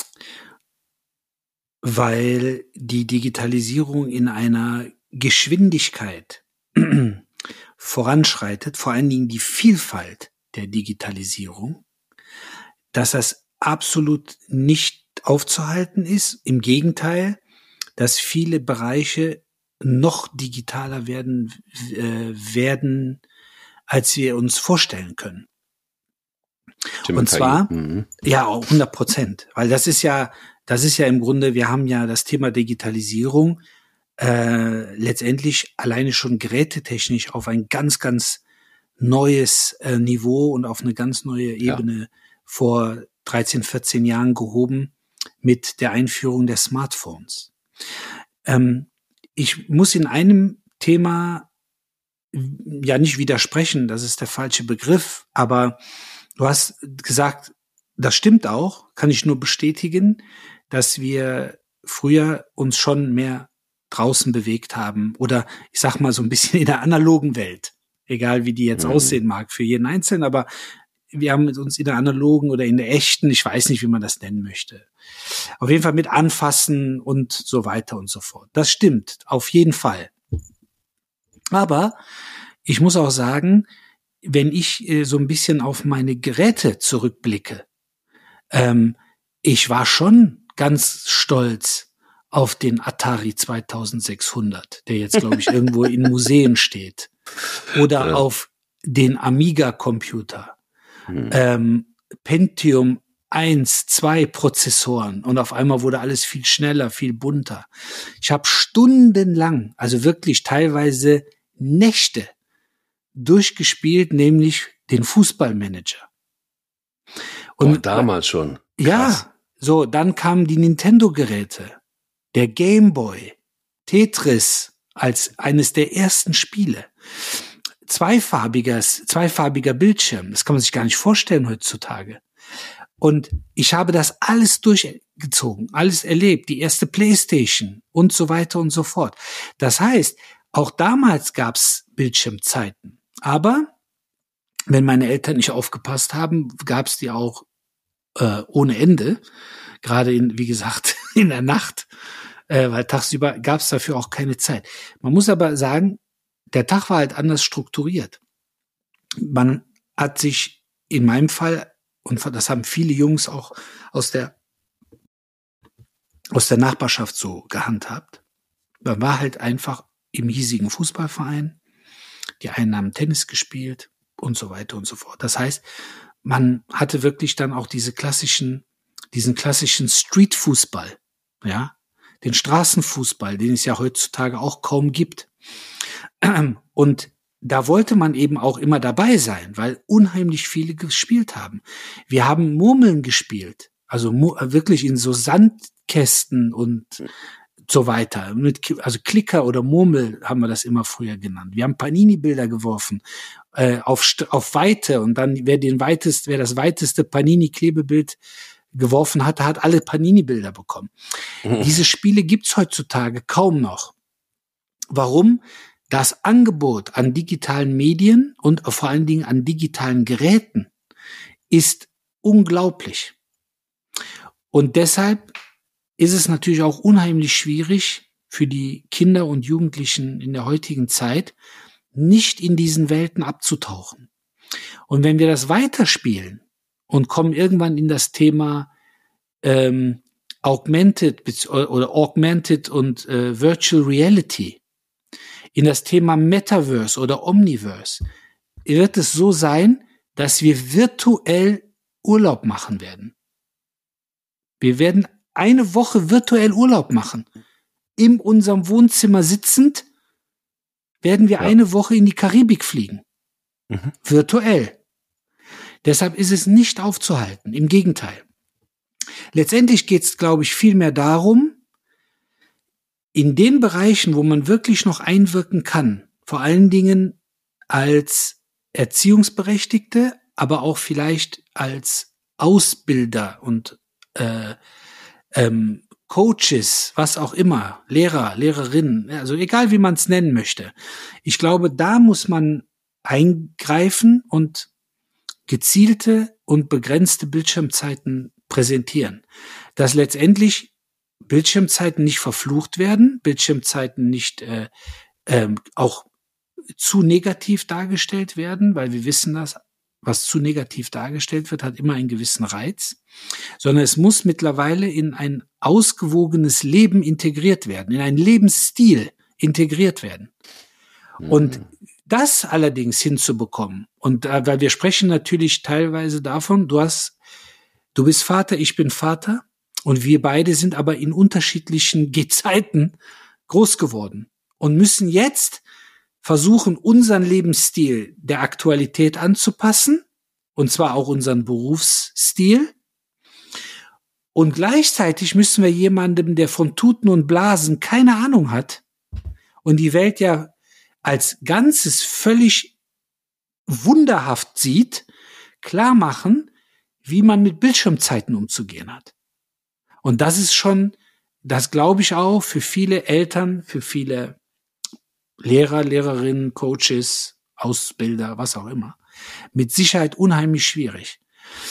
weil die Digitalisierung in einer Geschwindigkeit voranschreitet, vor allen Dingen die Vielfalt der Digitalisierung, dass das absolut nicht aufzuhalten ist. Im Gegenteil, dass viele Bereiche noch digitaler werden, äh, werden, als wir uns vorstellen können. Und zwar, mhm. ja, hundert Prozent. Weil das ist ja, das ist ja im Grunde, wir haben ja das Thema Digitalisierung äh, letztendlich alleine schon gerätetechnisch auf ein ganz, ganz neues äh, Niveau und auf eine ganz neue Ebene ja. vor dreizehn, vierzehn Jahren gehoben mit der Einführung der Smartphones. Ähm, ich muss in einem Thema ja nicht widersprechen, das ist der falsche Begriff, aber du hast gesagt, das stimmt auch, kann ich nur bestätigen, dass wir früher uns schon mehr draußen bewegt haben oder ich sag mal so ein bisschen in der analogen Welt, egal wie die jetzt mhm. aussehen mag für jeden Einzelnen, aber wir haben uns in der analogen oder in der echten, ich weiß nicht, wie man das nennen möchte, auf jeden Fall mit Anfassen und so weiter und so fort. Das stimmt, auf jeden Fall. Aber ich muss auch sagen, wenn ich äh, so ein bisschen auf meine Geräte zurückblicke, ähm, ich war schon ganz stolz auf den Atari zweitausendsechshundert, der jetzt, glaube ich, irgendwo in Museen steht. Oder ja. auf den Amiga-Computer. Hm. Ähm, Pentium eins, zwei Prozessoren und auf einmal wurde alles viel schneller, viel bunter. Ich habe stundenlang, also wirklich teilweise Nächte durchgespielt, nämlich den Fußballmanager. Und oh, damals schon. Krass. Ja, so, dann kamen die Nintendo-Geräte, der Game Boy, Tetris als eines der ersten Spiele. Zweifarbiges, zweifarbiger Bildschirm, das kann man sich gar nicht vorstellen heutzutage. Und ich habe das alles durchgezogen, alles erlebt, die erste PlayStation und so weiter und so fort. Das heißt, auch damals gab's Bildschirmzeiten. Aber wenn meine Eltern nicht aufgepasst haben, gab's die auch äh, ohne Ende. Gerade in, wie gesagt, in der Nacht, äh, weil tagsüber gab's dafür auch keine Zeit. Man muss aber sagen, der Tag war halt anders strukturiert. Man hat sich in meinem Fall, und das haben viele Jungs auch aus der aus der Nachbarschaft so gehandhabt, man war halt einfach im hiesigen Fußballverein, die einen haben Tennis gespielt und so weiter und so fort. Das heißt, man hatte wirklich dann auch diese klassischen, diesen klassischen Streetfußball, ja, den Straßenfußball, den es ja heutzutage auch kaum gibt. Und da wollte man eben auch immer dabei sein, weil unheimlich viele gespielt haben. Wir haben Murmeln gespielt, also wirklich in so Sandkästen und so weiter. Mit, also Klicker oder Murmel haben wir das immer früher genannt. Wir haben Panini-Bilder geworfen äh, auf auf Weite und dann wer den weitest, wer das weiteste Panini-Klebebild geworfen hatte, hat alle Panini-Bilder bekommen. Mhm. Diese Spiele gibt's heutzutage kaum noch. Warum? Das Angebot an digitalen Medien und vor allen Dingen an digitalen Geräten ist unglaublich. Und deshalb ist es natürlich auch unheimlich schwierig für die Kinder und Jugendlichen in der heutigen Zeit, nicht in diesen Welten abzutauchen. Und wenn wir das weiterspielen und kommen irgendwann in das Thema ähm, Augmented oder Augmented und äh, Virtual Reality, in das Thema Metaverse oder Omniverse, wird es so sein, dass wir virtuell Urlaub machen werden. Wir werden eine Woche virtuell Urlaub machen. In unserem Wohnzimmer sitzend, werden wir Ja. eine Woche in die Karibik fliegen. Mhm. Virtuell. Deshalb ist es nicht aufzuhalten. Im Gegenteil. Letztendlich geht es, glaube ich, vielmehr darum, in den Bereichen, wo man wirklich noch einwirken kann, vor allen Dingen als Erziehungsberechtigte, aber auch vielleicht als Ausbilder und äh, ähm, Coaches, was auch immer, Lehrer, Lehrerinnen, also egal wie man es nennen möchte. Ich glaube, da muss man eingreifen und gezielte und begrenzte Bildschirmzeiten präsentieren. Dass letztendlich Bildschirmzeiten nicht verflucht werden, Bildschirmzeiten nicht äh, ähm, auch zu negativ dargestellt werden, weil wir wissen, dass was zu negativ dargestellt wird, hat immer einen gewissen Reiz, sondern es muss mittlerweile in ein ausgewogenes Leben integriert werden, in einen Lebensstil integriert werden. Mhm. Und das allerdings hinzubekommen, und äh, weil wir sprechen natürlich teilweise davon, du hast, du bist Vater, ich bin Vater, und wir beide sind aber in unterschiedlichen Gezeiten groß geworden und müssen jetzt versuchen, unseren Lebensstil der Aktualität anzupassen, und zwar auch unseren Berufsstil. Und gleichzeitig müssen wir jemandem, der von Tuten und Blasen keine Ahnung hat und die Welt ja als Ganzes völlig wunderhaft sieht, klar machen, wie man mit Bildschirmzeiten umzugehen hat. Und das ist schon, das glaube ich auch, für viele Eltern, für viele Lehrer, Lehrerinnen, Coaches, Ausbilder, was auch immer, mit Sicherheit unheimlich schwierig.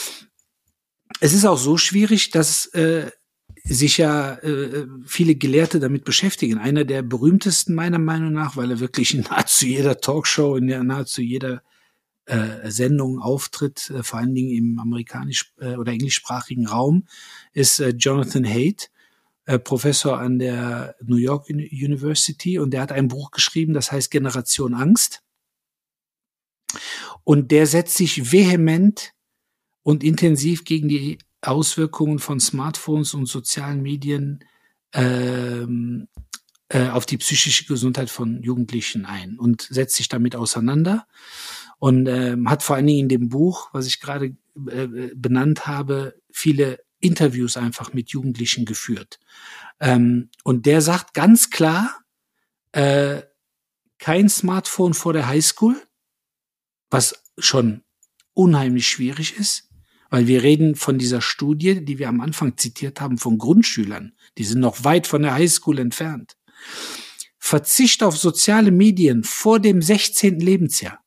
Es ist auch so schwierig, dass äh, sich ja äh, viele Gelehrte damit beschäftigen. Einer der berühmtesten meiner Meinung nach, weil er wirklich in nahezu jeder Talkshow, in der nahezu jeder äh, Sendung auftritt, äh, vor allen Dingen im amerikanisch- äh, oder englischsprachigen Raum, ist äh, Jonathan Haidt, Professor an der New York University, und der hat ein Buch geschrieben, das heißt Generation Angst. Und der setzt sich vehement und intensiv gegen die Auswirkungen von Smartphones und sozialen Medien ähm, äh, auf die psychische Gesundheit von Jugendlichen ein und setzt sich damit auseinander und ähm, hat vor allen Dingen in dem Buch, was ich gerade äh, benannt habe, viele Interviews einfach mit Jugendlichen geführt. Ähm, und der sagt ganz klar, äh, kein Smartphone vor der Highschool, was schon unheimlich schwierig ist, weil wir reden von dieser Studie, die wir am Anfang zitiert haben, von Grundschülern. Die sind noch weit von der Highschool entfernt. Verzicht auf soziale Medien vor dem sechzehnten Lebensjahr.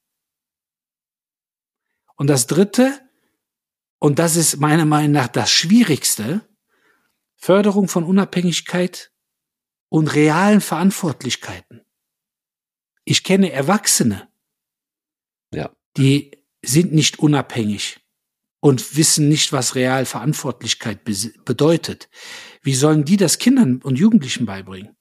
Und das Dritte, und das ist meiner Meinung nach das Schwierigste, Förderung von Unabhängigkeit und realen Verantwortlichkeiten. Ich kenne Erwachsene, Ja. die sind nicht unabhängig und wissen nicht, was real Verantwortlichkeit be- bedeutet. Wie sollen die das Kindern und Jugendlichen beibringen?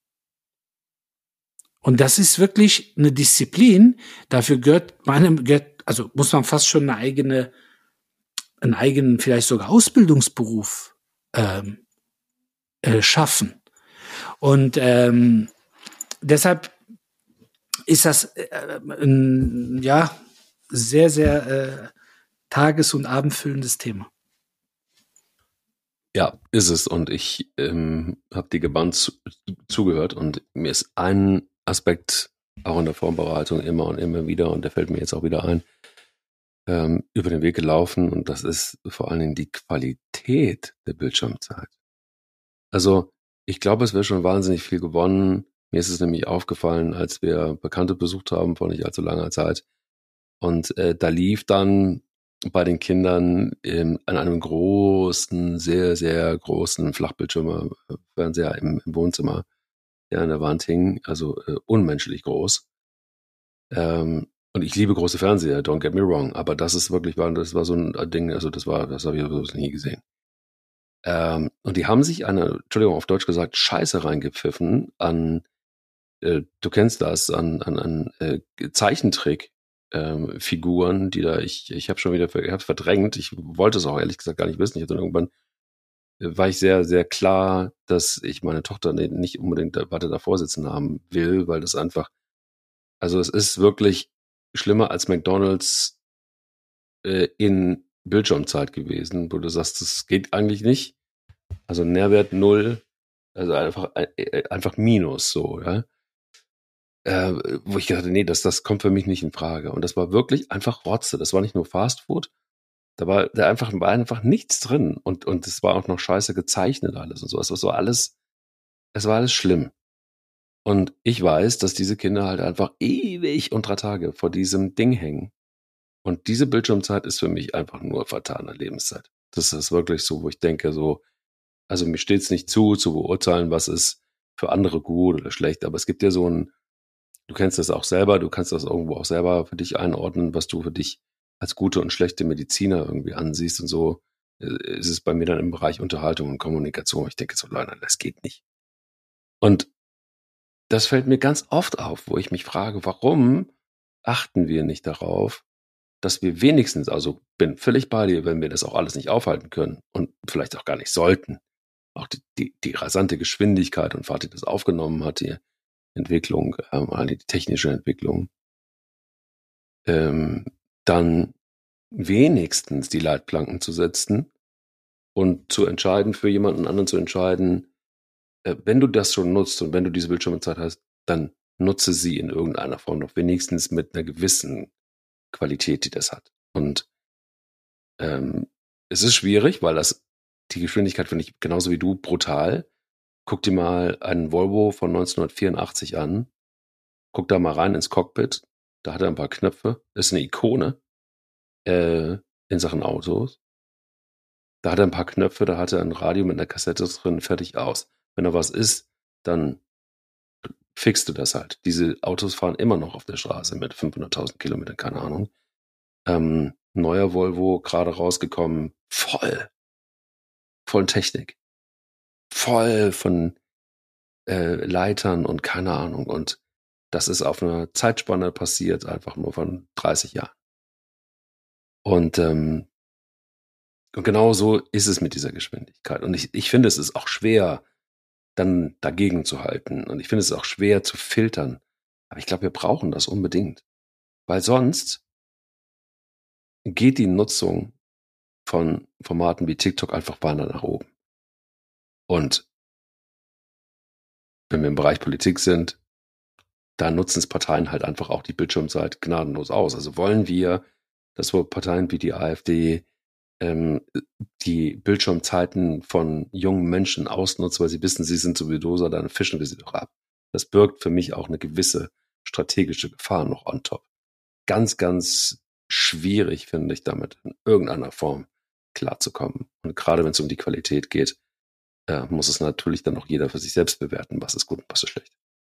Und das ist wirklich eine Disziplin, dafür gehört, meinem, gehört, also muss man fast schon eine eigene einen eigenen, vielleicht sogar Ausbildungsberuf ähm, äh, schaffen. Und ähm, deshalb ist das äh, ein ja sehr, sehr äh, tages- und abendfüllendes Thema. Ja, ist es. Und ich ähm, habe dir gebannt zu, zugehört und mir ist ein Aspekt auch in der Vorbereitung immer und immer wieder, und der fällt mir jetzt auch wieder ein, ähm, über den Weg gelaufen, und das ist vor allen Dingen die Qualität der Bildschirmzeit. Also ich glaube, es wäre schon wahnsinnig viel gewonnen. Mir ist es nämlich aufgefallen, als wir Bekannte besucht haben vor nicht allzu langer Zeit, und äh, da lief dann bei den Kindern ähm, an einem großen, sehr, sehr großen Flachbildschirm-Fernseher im, im Wohnzimmer, der an der Wand hing, also äh, unmenschlich groß. Ähm, und ich liebe große Fernseher, don't get me wrong, aber das ist wirklich, war, das war so ein Ding, also das war, das habe ich so nie gesehen. Ähm, und die haben sich eine, Entschuldigung, auf Deutsch gesagt, Scheiße reingepfiffen an, äh, du kennst das, an, an, an äh, Zeichentrick. Ähm, Figuren, die da, ich, ich habe schon wieder ich hab's verdrängt, ich wollte es auch ehrlich gesagt gar nicht wissen, ich hatte irgendwann, äh, war ich sehr, sehr klar, dass ich meine Tochter nicht unbedingt weiter davor sitzen haben will, weil das einfach Also es ist wirklich schlimmer als McDonald's äh, in Bildschirmzeit gewesen, wo du sagst, das geht eigentlich nicht. Also Nährwert null, also einfach äh, einfach Minus so, ja. Äh, wo ich dachte, nee, das, das kommt für mich nicht in Frage. Und das war wirklich einfach Rotze. Das war nicht nur Fast Food, da war da einfach, war einfach nichts drin. Und, und es war auch noch scheiße gezeichnet alles und so. Es war so alles, es war alles schlimm. Und ich weiß, dass diese Kinder halt einfach ewig und drei Tage vor diesem Ding hängen. Und diese Bildschirmzeit ist für mich einfach nur vertane Lebenszeit. Das ist wirklich so, wo ich denke, so, also mir steht es nicht zu, zu beurteilen, was ist für andere gut oder schlecht. Aber es gibt ja so ein, du kennst das auch selber, du kannst das irgendwo auch selber für dich einordnen, was du für dich als gute und schlechte Mediziner irgendwie ansiehst. Und so äh, ist es bei mir dann im Bereich Unterhaltung und Kommunikation. Ich denke so, Leute, das geht nicht. Und das fällt mir ganz oft auf, wo ich mich frage, warum achten wir nicht darauf, dass wir wenigstens, also bin völlig bei dir, wenn wir das auch alles nicht aufhalten können und vielleicht auch gar nicht sollten, auch die, die, die rasante Geschwindigkeit und Fatih das aufgenommen hat, die Entwicklung, ähm, die technische Entwicklung, ähm, dann wenigstens die Leitplanken zu setzen und zu entscheiden, für jemanden anderen zu entscheiden, äh, wenn du das schon nutzt und wenn du diese Bildschirmzeit hast, dann nutze sie in irgendeiner Form noch wenigstens mit einer gewissen Qualität, die das hat. Und ähm, es ist schwierig, weil das die Geschwindigkeit finde ich genauso wie du brutal. Guck dir mal einen Volvo von neunzehnhundertvierundachtzig an. Guck da mal rein ins Cockpit. Da hat er ein paar Knöpfe. Das ist eine Ikone äh, in Sachen Autos. Da hat er ein paar Knöpfe, da hat er ein Radio mit einer Kassette drin, fertig aus. Wenn da was ist, dann fixst du das halt. Diese Autos fahren immer noch auf der Straße mit fünfhunderttausend Kilometern, keine Ahnung. Ähm, neuer Volvo, gerade rausgekommen, voll. Voll Technik. Voll von äh, Leitern und keine Ahnung. Und das ist auf einer Zeitspanne passiert, einfach nur von dreißig Jahren. Und, ähm, und genau so ist es mit dieser Geschwindigkeit. Und ich, ich finde, es ist auch schwer, dann dagegen zu halten. Und ich finde, es ist auch schwer zu filtern. Aber ich glaube, wir brauchen das unbedingt. Weil sonst geht die Nutzung von Formaten wie TikTok einfach weiter nach oben. Und wenn wir im Bereich Politik sind, da nutzen es Parteien halt einfach auch die Bildschirmzeit gnadenlos aus. Also wollen wir, dass wir Parteien wie die AfD ähm, die Bildschirmzeiten von jungen Menschen ausnutzen, weil sie wissen, sie sind sowieso so, dann fischen wir sie doch ab. Das birgt für mich auch eine gewisse strategische Gefahr noch on top. Ganz, ganz schwierig, finde ich, damit in irgendeiner Form klarzukommen. Und gerade wenn es um die Qualität geht, äh, muss es natürlich dann auch jeder für sich selbst bewerten, was ist gut und was ist schlecht.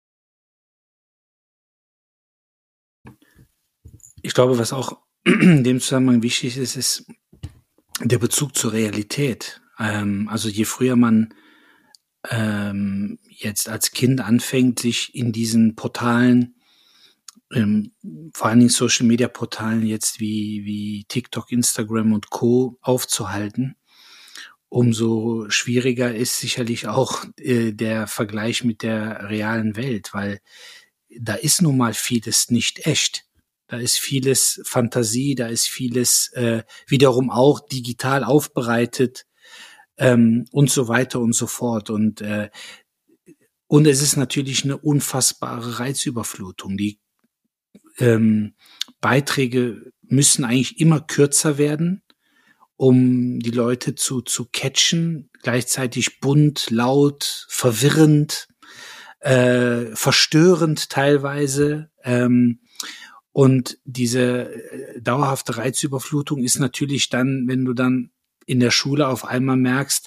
Ich glaube, was auch in dem Zusammenhang wichtig ist, ist der Bezug zur Realität. Ähm, also je früher man ähm, jetzt als Kind anfängt, sich in diesen Portalen, ähm, vor allen Dingen Social-Media-Portalen jetzt wie, wie TikTok, Instagram und Co. aufzuhalten, umso schwieriger ist sicherlich auch äh, der Vergleich mit der realen Welt, weil da ist nun mal vieles nicht echt. Da ist vieles Fantasie, da ist vieles äh, wiederum auch digital aufbereitet ähm, und so weiter und so fort. Und äh, und es ist natürlich eine unfassbare Reizüberflutung. Die ähm, Beiträge müssen eigentlich immer kürzer werden, um die Leute zu zu catchen, gleichzeitig bunt, laut, verwirrend, äh, verstörend teilweise. Ähm, Und diese dauerhafte Reizüberflutung ist natürlich dann, wenn du dann in der Schule auf einmal merkst,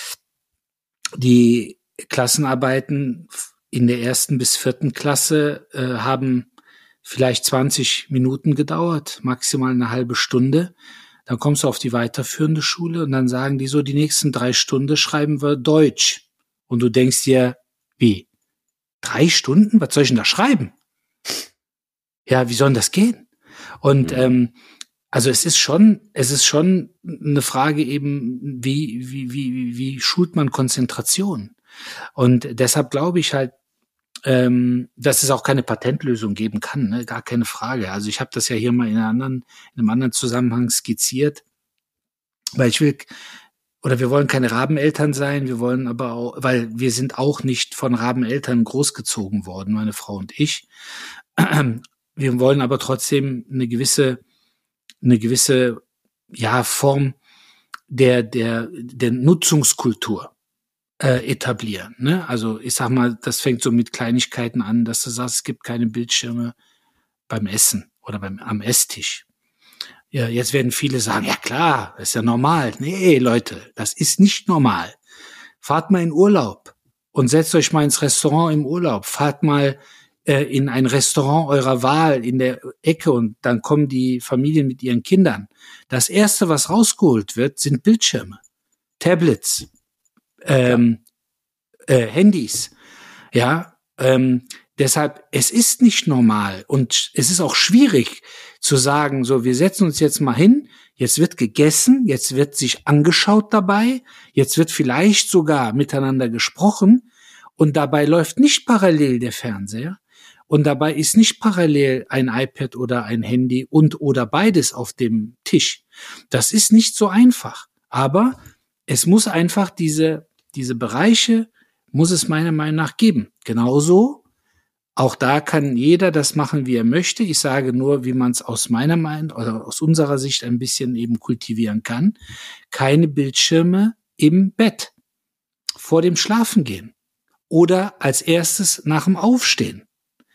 die Klassenarbeiten in der ersten bis vierten Klasse äh, haben vielleicht zwanzig Minuten gedauert, maximal eine halbe Stunde. Dann kommst du auf die weiterführende Schule und dann sagen die so, die nächsten drei Stunden schreiben wir Deutsch. Und du denkst dir, wie? Drei Stunden? Was soll ich denn da schreiben? Ja, wie soll denn das gehen? Und mhm. ähm, also es ist schon, es ist schon eine Frage eben, wie wie wie wie schult man Konzentration? Und deshalb glaube ich halt, ähm, dass es auch keine Patentlösung geben kann, ne? Gar keine Frage. Also ich habe das ja hier mal in, einer anderen, in einem anderen Zusammenhang skizziert, weil ich will, oder wir wollen keine Rabeneltern sein, wir wollen aber auch, weil wir sind auch nicht von Rabeneltern großgezogen worden, meine Frau und ich. Wir wollen aber trotzdem eine gewisse, eine gewisse, ja, Form der, der, der Nutzungskultur Äh, etablieren. Ne? Also ich sag mal, das fängt so mit Kleinigkeiten an, dass du sagst, es gibt keine Bildschirme beim Essen oder beim am Esstisch. Ja, jetzt werden viele sagen, ja klar, das ist ja normal. Nee, Leute, das ist nicht normal. Fahrt mal in Urlaub und setzt euch mal ins Restaurant im Urlaub. Fahrt mal äh, in ein Restaurant eurer Wahl in der Ecke und dann kommen die Familien mit ihren Kindern. Das Erste, was rausgeholt wird, sind Bildschirme, Tablets, Ähm, ja. äh, Handys, ja, ähm, deshalb, es ist nicht normal und es ist auch schwierig zu sagen, so, wir setzen uns jetzt mal hin, jetzt wird gegessen, jetzt wird sich angeschaut dabei, jetzt wird vielleicht sogar miteinander gesprochen und dabei läuft nicht parallel der Fernseher und dabei ist nicht parallel ein iPad oder ein Handy und oder beides auf dem Tisch. Das ist nicht so einfach, aber es muss einfach diese Diese Bereiche muss es meiner Meinung nach geben. Genauso, auch da kann jeder das machen, wie er möchte. Ich sage nur, wie man es aus meiner Meinung oder aus unserer Sicht ein bisschen eben kultivieren kann. Keine Bildschirme im Bett, vor dem Schlafengehen oder als erstes nach dem Aufstehen.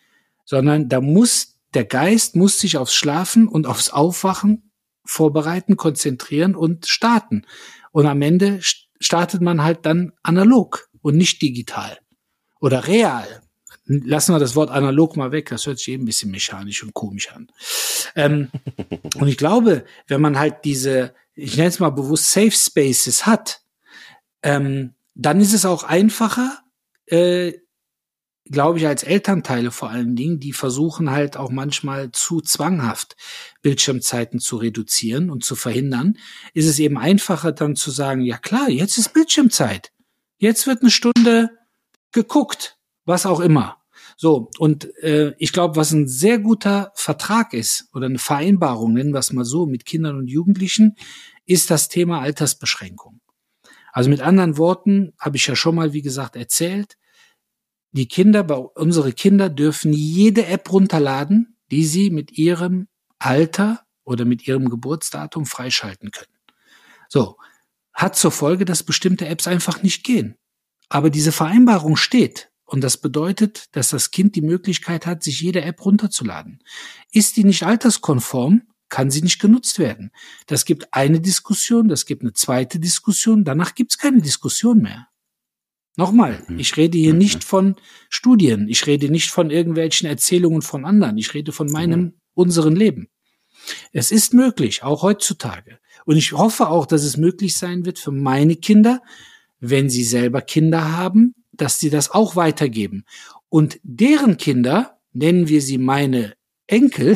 Sondern da muss, der Geist muss sich aufs Schlafen und aufs Aufwachen vorbereiten, konzentrieren und starten. Und am Ende startet man halt dann analog und nicht digital oder real. Lassen wir das Wort analog mal weg, das hört sich eben ein bisschen mechanisch und komisch an. Ähm, und ich glaube, wenn man halt diese, ich nenne es mal bewusst Safe Spaces hat, ähm, dann ist es auch einfacher, äh, glaube ich, als Elternteile vor allen Dingen, die versuchen halt auch manchmal zu zwanghaft Bildschirmzeiten zu reduzieren und zu verhindern, ist es eben einfacher dann zu sagen, ja klar, jetzt ist Bildschirmzeit. Jetzt wird eine Stunde geguckt, was auch immer. So, und äh, ich glaube, was ein sehr guter Vertrag ist oder eine Vereinbarung, nennen wir es mal so, mit Kindern und Jugendlichen, ist das Thema Altersbeschränkung. Also mit anderen Worten, habe ich ja schon mal, wie gesagt, erzählt, die Kinder, unsere Kinder dürfen jede App runterladen, die sie mit ihrem Alter oder mit ihrem Geburtsdatum freischalten können. So, hat zur Folge, dass bestimmte Apps einfach nicht gehen. Aber diese Vereinbarung steht und das bedeutet, dass das Kind die Möglichkeit hat, sich jede App runterzuladen. Ist die nicht alterskonform, kann sie nicht genutzt werden. Das gibt eine Diskussion, das gibt eine zweite Diskussion, danach gibt es keine Diskussion mehr. Nochmal, ich rede hier nicht von Studien, ich rede nicht von irgendwelchen Erzählungen von anderen, ich rede von meinem, unseren Leben. Es ist möglich, auch heutzutage. Und ich hoffe auch, dass es möglich sein wird für meine Kinder, wenn sie selber Kinder haben, dass sie das auch weitergeben. Und deren Kinder, nennen wir sie meine Enkel,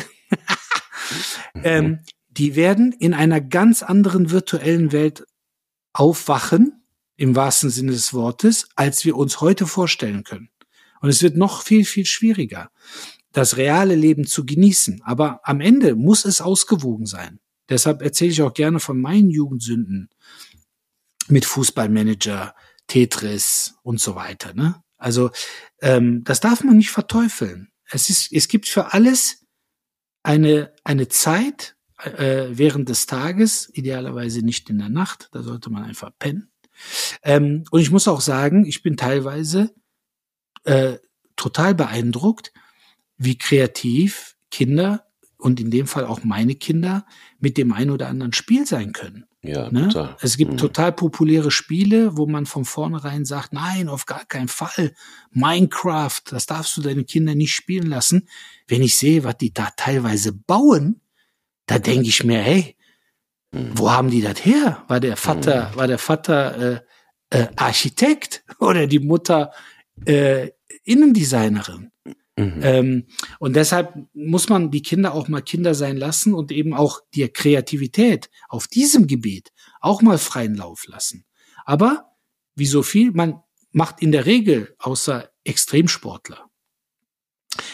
ähm, die werden in einer ganz anderen virtuellen Welt aufwachen, im wahrsten Sinne des Wortes, als wir uns heute vorstellen können. Und es wird noch viel, viel schwieriger, das reale Leben zu genießen. Aber am Ende muss es ausgewogen sein. Deshalb erzähle ich auch gerne von meinen Jugendsünden mit Fußballmanager, Tetris und so weiter. Ne? Also ähm, das darf man nicht verteufeln. Es ist, es gibt für alles eine eine Zeit äh, während des Tages, idealerweise nicht in der Nacht. Da sollte man einfach pennen. Ähm, und ich muss auch sagen, ich bin teilweise äh, total beeindruckt, wie kreativ Kinder und in dem Fall auch meine Kinder mit dem einen oder anderen Spiel sein können. Ja, ne? total. Es gibt mhm. total populäre Spiele, wo man von vornherein sagt, nein, auf gar keinen Fall. Minecraft, das darfst du deine Kinder nicht spielen lassen. Wenn ich sehe, was die da teilweise bauen, da denke ich mir, hey, wo haben die das her? War der Vater, war der Vater äh, äh, Architekt oder die Mutter äh, Innendesignerin? Mhm. Ähm, und deshalb muss man die Kinder auch mal Kinder sein lassen und eben auch die Kreativität auf diesem Gebiet auch mal freien Lauf lassen. Aber wie so viel, man macht in der Regel, außer Extremsportler,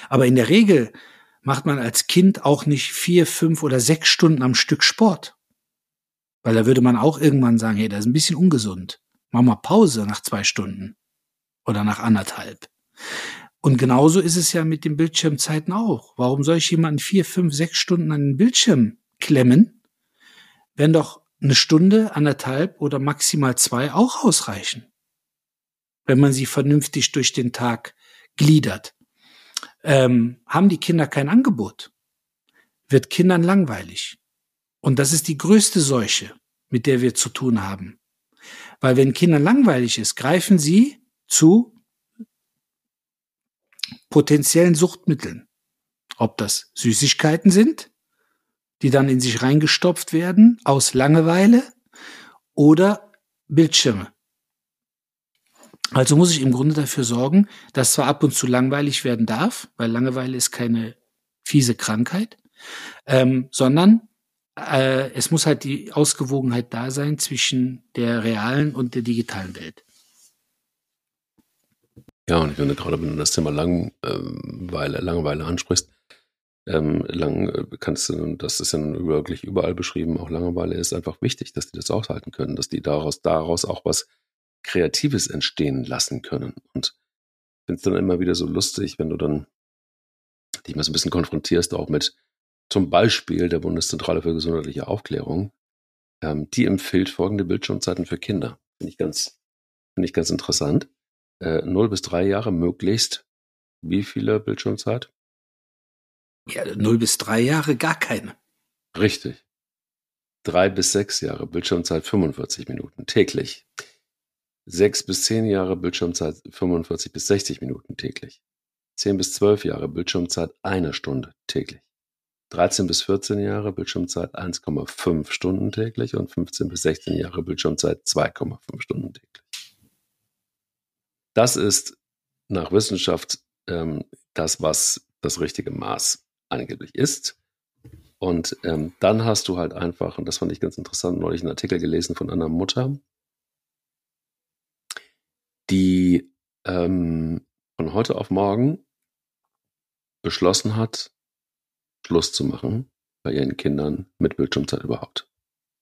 Aber in der Regel macht man als Kind auch nicht vier, fünf oder sechs Stunden am Stück Sport. Weil da würde man auch irgendwann sagen, hey, das ist ein bisschen ungesund. Mach mal Pause nach zwei Stunden oder nach anderthalb. Und genauso ist es ja mit den Bildschirmzeiten auch. Warum soll ich jemanden vier, fünf, sechs Stunden an den Bildschirm klemmen, wenn doch eine Stunde, anderthalb oder maximal zwei auch ausreichen, wenn man sie vernünftig durch den Tag gliedert? Ähm, haben die Kinder kein Angebot, wird Kindern langweilig. Und das ist die größte Seuche, mit der wir zu tun haben. Weil wenn Kindern langweilig ist, greifen sie zu potenziellen Suchtmitteln. Ob das Süßigkeiten sind, die dann in sich reingestopft werden aus Langeweile, oder Bildschirme. Also muss ich im Grunde dafür sorgen, dass zwar ab und zu langweilig werden darf, weil Langeweile ist keine fiese Krankheit, ähm, sondern äh, es muss halt die Ausgewogenheit da sein zwischen der realen und der digitalen Welt. Ja, und ich finde gerade, wenn du das Thema Langweile, Langeweile ansprichst, ähm, lang kannst du, das ist ja wirklich überall beschrieben, auch Langeweile ist einfach wichtig, dass die das aushalten können, dass die daraus, daraus auch was Kreatives entstehen lassen können. Und ich finde es dann immer wieder so lustig, wenn du dann dich mal so ein bisschen konfrontierst, auch mit zum Beispiel der Bundeszentrale für gesundheitliche Aufklärung, ähm, die empfiehlt folgende Bildschirmzeiten für Kinder. Finde ich ganz, finde ich ganz interessant. Äh, null bis drei Jahre möglichst. Wie viele Bildschirmzeit? Ja, null bis drei Jahre gar keine. Richtig. Drei bis sechs Jahre Bildschirmzeit fünfundvierzig Minuten täglich. Sechs bis zehn Jahre Bildschirmzeit fünfundvierzig bis sechzig Minuten täglich. Zehn bis zwölf Jahre Bildschirmzeit eine Stunde täglich. dreizehn bis vierzehn Jahre Bildschirmzeit eins Komma fünf Stunden täglich und fünfzehn bis sechzehn Jahre Bildschirmzeit zwei Komma fünf Stunden täglich. Das ist nach Wissenschaft ähm, das, was das richtige Maß angeblich ist. Und ähm, dann hast du halt einfach, und das fand ich ganz interessant, neulich einen Artikel gelesen von einer Mutter, die ähm, von heute auf morgen beschlossen hat, Schluss zu machen bei ihren Kindern mit Bildschirmzeit überhaupt.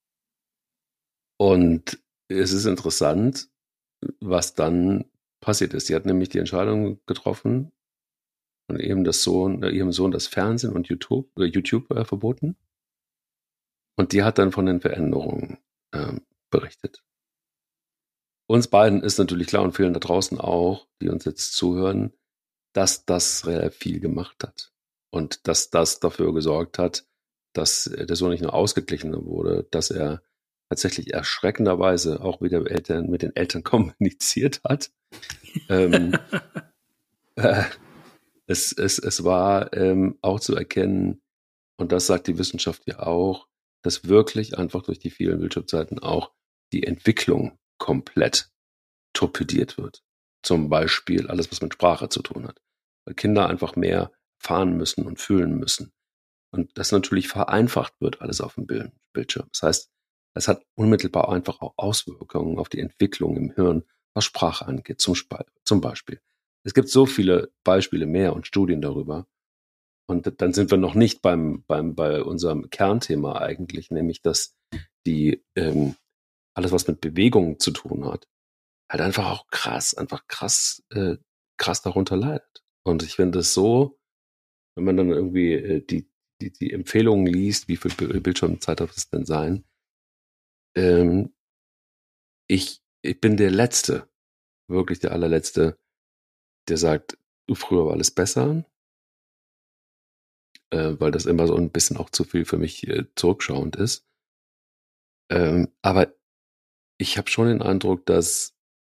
Und es ist interessant, was dann passiert ist. Sie hat nämlich die Entscheidung getroffen und eben das Sohn, äh, ihrem Sohn das Fernsehen und YouTube, äh, YouTube äh, verboten. Und die hat dann von den Veränderungen äh, berichtet. Uns beiden ist natürlich klar und vielen da draußen auch, die uns jetzt zuhören, dass das relativ viel gemacht hat. Und dass das dafür gesorgt hat, dass der Sohn nicht nur ausgeglichener wurde, dass er tatsächlich erschreckenderweise auch wieder Eltern, mit den Eltern kommuniziert hat. ähm, äh, es, es, es war ähm, auch zu erkennen, und das sagt die Wissenschaft ja auch, dass wirklich einfach durch die vielen Bildschirmzeiten auch die Entwicklung komplett torpediert wird. Zum Beispiel alles, was mit Sprache zu tun hat. Weil Kinder einfach mehr fahren müssen und fühlen müssen. Und das natürlich vereinfacht wird, alles auf dem Bildschirm. Das heißt, es hat unmittelbar einfach auch Auswirkungen auf die Entwicklung im Hirn, was Sprache angeht, zum, zum Beispiel. Es gibt so viele Beispiele mehr und Studien darüber. Und dann sind wir noch nicht beim, beim, bei unserem Kernthema eigentlich, nämlich dass die ähm, alles, was mit Bewegung zu tun hat, halt einfach auch krass, einfach krass, äh, krass darunter leidet. Und ich finde es so, wenn man dann irgendwie äh, die, die, die Empfehlungen liest, wie viel Bildschirmzeit darf es denn sein, ähm, ich, ich bin der Letzte, wirklich der allerletzte, der sagt, früher war alles besser, äh, weil das immer so ein bisschen auch zu viel für mich äh, zurückschauend ist. Ähm, aber ich habe schon den Eindruck, dass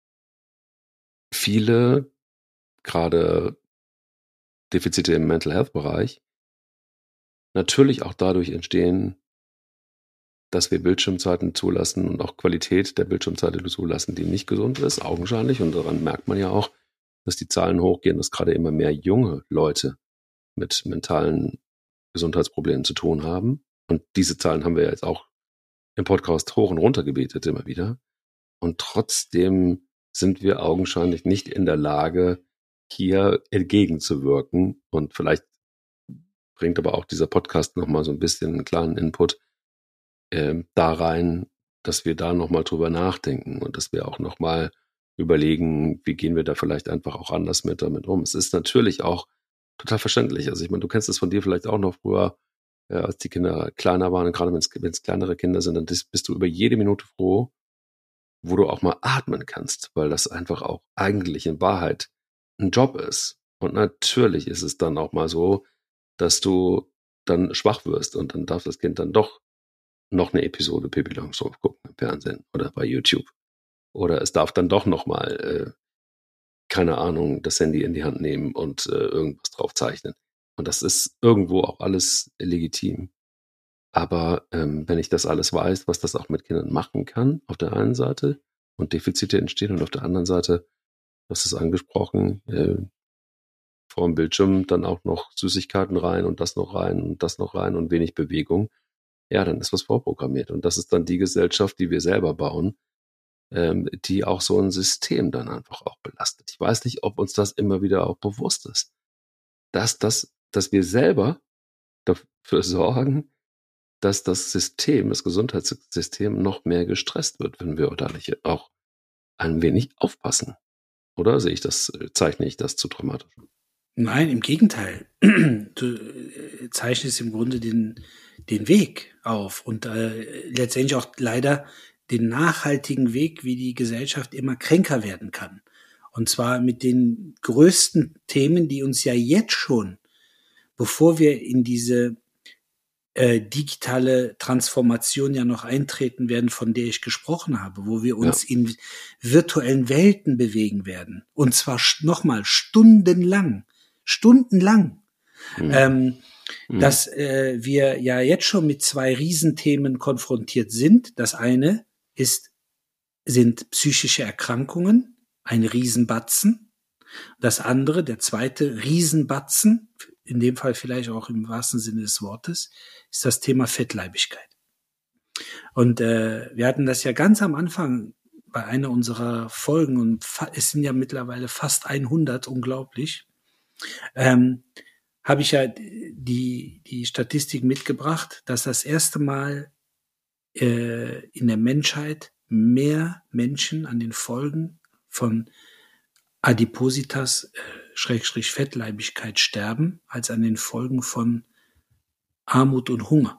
viele, gerade Defizite im Mental Health Bereich, natürlich auch dadurch entstehen, dass wir Bildschirmzeiten zulassen und auch Qualität der Bildschirmzeiten zulassen, die nicht gesund ist, augenscheinlich. Und daran merkt man ja auch, dass die Zahlen hochgehen, dass gerade immer mehr junge Leute mit mentalen Gesundheitsproblemen zu tun haben. Und diese Zahlen haben wir ja jetzt auch im Podcast hoch und runter gebetet immer wieder. Und trotzdem sind wir augenscheinlich nicht in der Lage, hier entgegenzuwirken. Und vielleicht bringt aber auch dieser Podcast nochmal so ein bisschen einen kleinen Input äh, da rein, dass wir da nochmal drüber nachdenken und dass wir auch nochmal überlegen, wie gehen wir da vielleicht einfach auch anders mit damit um. Es ist natürlich auch total verständlich. Also ich meine, du kennst es von dir vielleicht auch noch früher, äh, als die Kinder kleiner waren und gerade wenn es kleinere Kinder sind, dann bist du über jede Minute froh, wo du auch mal atmen kannst, weil das einfach auch eigentlich in Wahrheit ein Job ist. Und natürlich ist es dann auch mal so, dass du dann schwach wirst und dann darf das Kind dann doch noch eine Episode Pippi Langstrumpf gucken im Fernsehen oder bei YouTube. Oder es darf dann doch noch mal, äh, keine Ahnung, das Handy in die Hand nehmen und äh, irgendwas drauf zeichnen. Und das ist irgendwo auch alles legitim. Aber ähm, wenn ich das alles weiß, was das auch mit Kindern machen kann, auf der einen Seite, und Defizite entstehen und auf der anderen Seite, du hast es angesprochen, äh, vor dem Bildschirm dann auch noch Süßigkeiten rein und das noch rein und das noch rein und wenig Bewegung, ja, dann ist was vorprogrammiert. Und das ist dann die Gesellschaft, die wir selber bauen, ähm, die auch so ein System dann einfach auch belastet. Ich weiß nicht, ob uns das immer wieder auch bewusst ist, dass, das, dass wir selber dafür sorgen, dass das System, das Gesundheitssystem noch mehr gestresst wird, wenn wir da nicht auch ein wenig aufpassen. Oder sehe ich das, zeichne ich das zu dramatisch? Nein, im Gegenteil. Du zeichnest im Grunde den, den Weg auf und äh, letztendlich auch leider den nachhaltigen Weg, wie die Gesellschaft immer kränker werden kann. Und zwar mit den größten Themen, die uns ja jetzt schon, bevor wir in diese äh, digitale Transformation ja noch eintreten werden, von der ich gesprochen habe, wo wir uns ja. in virtuellen Welten bewegen werden. Und zwar nochmal stundenlang. Stundenlang. Mhm. Ähm, mhm. Dass äh, wir ja jetzt schon mit zwei Riesenthemen konfrontiert sind. Das eine ist, sind psychische Erkrankungen, ein Riesenbatzen. Das andere, der zweite Riesenbatzen, in dem Fall vielleicht auch im wahrsten Sinne des Wortes, ist das Thema Fettleibigkeit. Und äh, wir hatten das ja ganz am Anfang bei einer unserer Folgen, und fa- es sind ja mittlerweile fast hundert, unglaublich, ähm, habe ich ja die, die Statistik mitgebracht, dass das erste Mal äh, in der Menschheit mehr Menschen an den Folgen von Adipositas, äh, Schrägstrich Fettleibigkeit sterben, als an den Folgen von Armut und Hunger.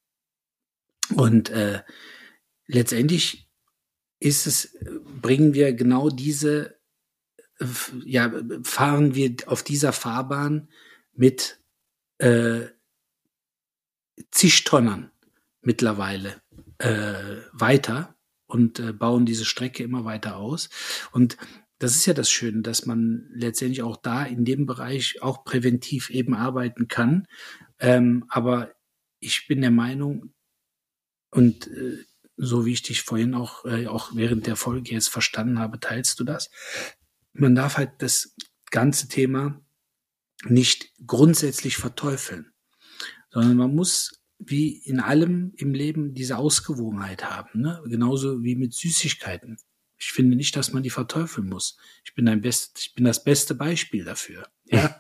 Und äh, letztendlich ist es, bringen wir genau diese, ja, fahren wir auf dieser Fahrbahn mit äh, zig Tonnen mittlerweile äh, weiter und äh, bauen diese Strecke immer weiter aus. Und das ist ja das Schöne, dass man letztendlich auch da in dem Bereich auch präventiv eben arbeiten kann. Ähm, aber ich bin der Meinung, und äh, so wie ich dich vorhin auch, äh, auch während der Folge jetzt verstanden habe, teilst du das. Man darf halt das ganze Thema nicht grundsätzlich verteufeln, sondern man muss wie in allem im Leben diese Ausgewogenheit haben, ne? Genauso wie mit Süßigkeiten. Ich finde nicht, dass man die verteufeln muss. Ich bin ein Best, ich bin das beste Beispiel dafür, ja.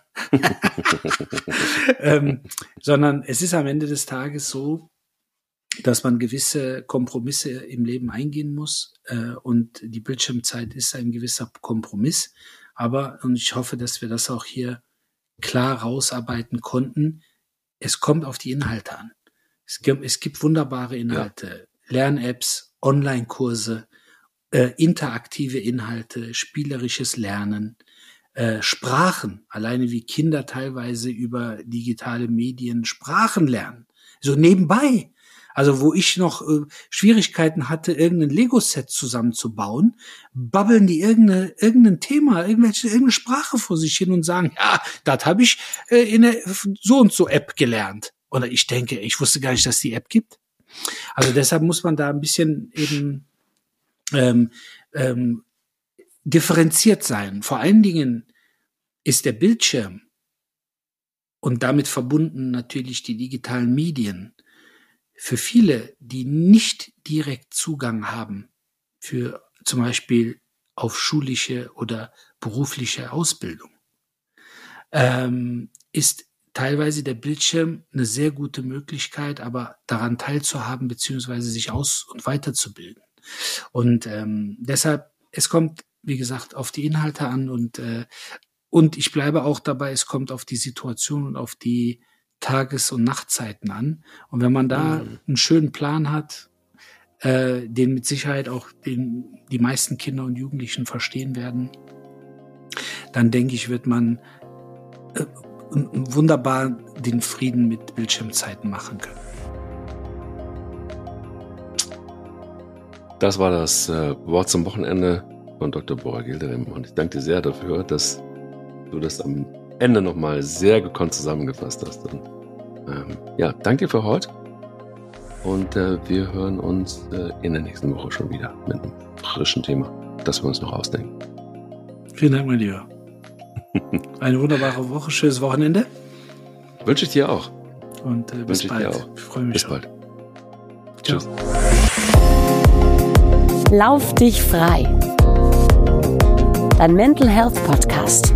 ähm, sondern es ist am Ende des Tages so, dass man gewisse Kompromisse im Leben eingehen muss, äh, und die Bildschirmzeit ist ein gewisser Kompromiss. Aber, und ich hoffe, dass wir das auch hier klar rausarbeiten konnten, es kommt auf die Inhalte an. Es gibt, es gibt wunderbare Inhalte, ja. Lern-Apps, Online-Kurse, äh, interaktive Inhalte, spielerisches Lernen, äh, Sprachen, alleine wie Kinder teilweise über digitale Medien Sprachen lernen. So nebenbei. Also wo ich noch äh, Schwierigkeiten hatte, irgendein Lego-Set zusammenzubauen, babbeln die irgendeine, irgendein Thema, irgendwelche, irgendeine Sprache vor sich hin und sagen, ja, das habe ich äh, in der so und so App gelernt. Oder ich denke, ich wusste gar nicht, dass die App gibt. Also deshalb muss man da ein bisschen eben ähm, ähm, differenziert sein. Vor allen Dingen ist der Bildschirm und damit verbunden natürlich die digitalen Medien für viele, die nicht direkt Zugang haben für zum Beispiel auf schulische oder berufliche Ausbildung, ähm, ist teilweise der Bildschirm eine sehr gute Möglichkeit, aber daran teilzuhaben, beziehungsweise sich aus- und weiterzubilden. Und ähm, deshalb, es kommt, wie gesagt, auf die Inhalte an und, äh, und ich bleibe auch dabei, es kommt auf die Situation und auf die Tages- und Nachtzeiten an. Und wenn man da Mhm. einen schönen Plan hat, äh, den mit Sicherheit auch den, die meisten Kinder und Jugendlichen verstehen werden, dann denke ich, wird man äh, wunderbar den Frieden mit Bildschirmzeiten machen können. Das war das äh, Wort zum Wochenende von Doktor Bora Gilderem. Und ich danke dir sehr dafür, dass du das am Ende nochmal sehr gekonnt zusammengefasst hast. Und, ähm, ja, danke dir für heute. Und äh, wir hören uns äh, in der nächsten Woche schon wieder mit einem frischen Thema, das wir uns noch ausdenken. Vielen Dank, mein Lieber. Eine wunderbare Woche, schönes Wochenende. Wünsche ich dir auch. Und äh, bis Wünsche ich bald. dir auch. Ich freue mich Bis schon. bald. Ciao. Tschüss. Lauf dich frei. Dein Mental Health Podcast.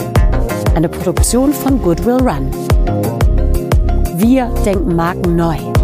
Eine Produktion von Goodwill Run. Wir denken Marken neu.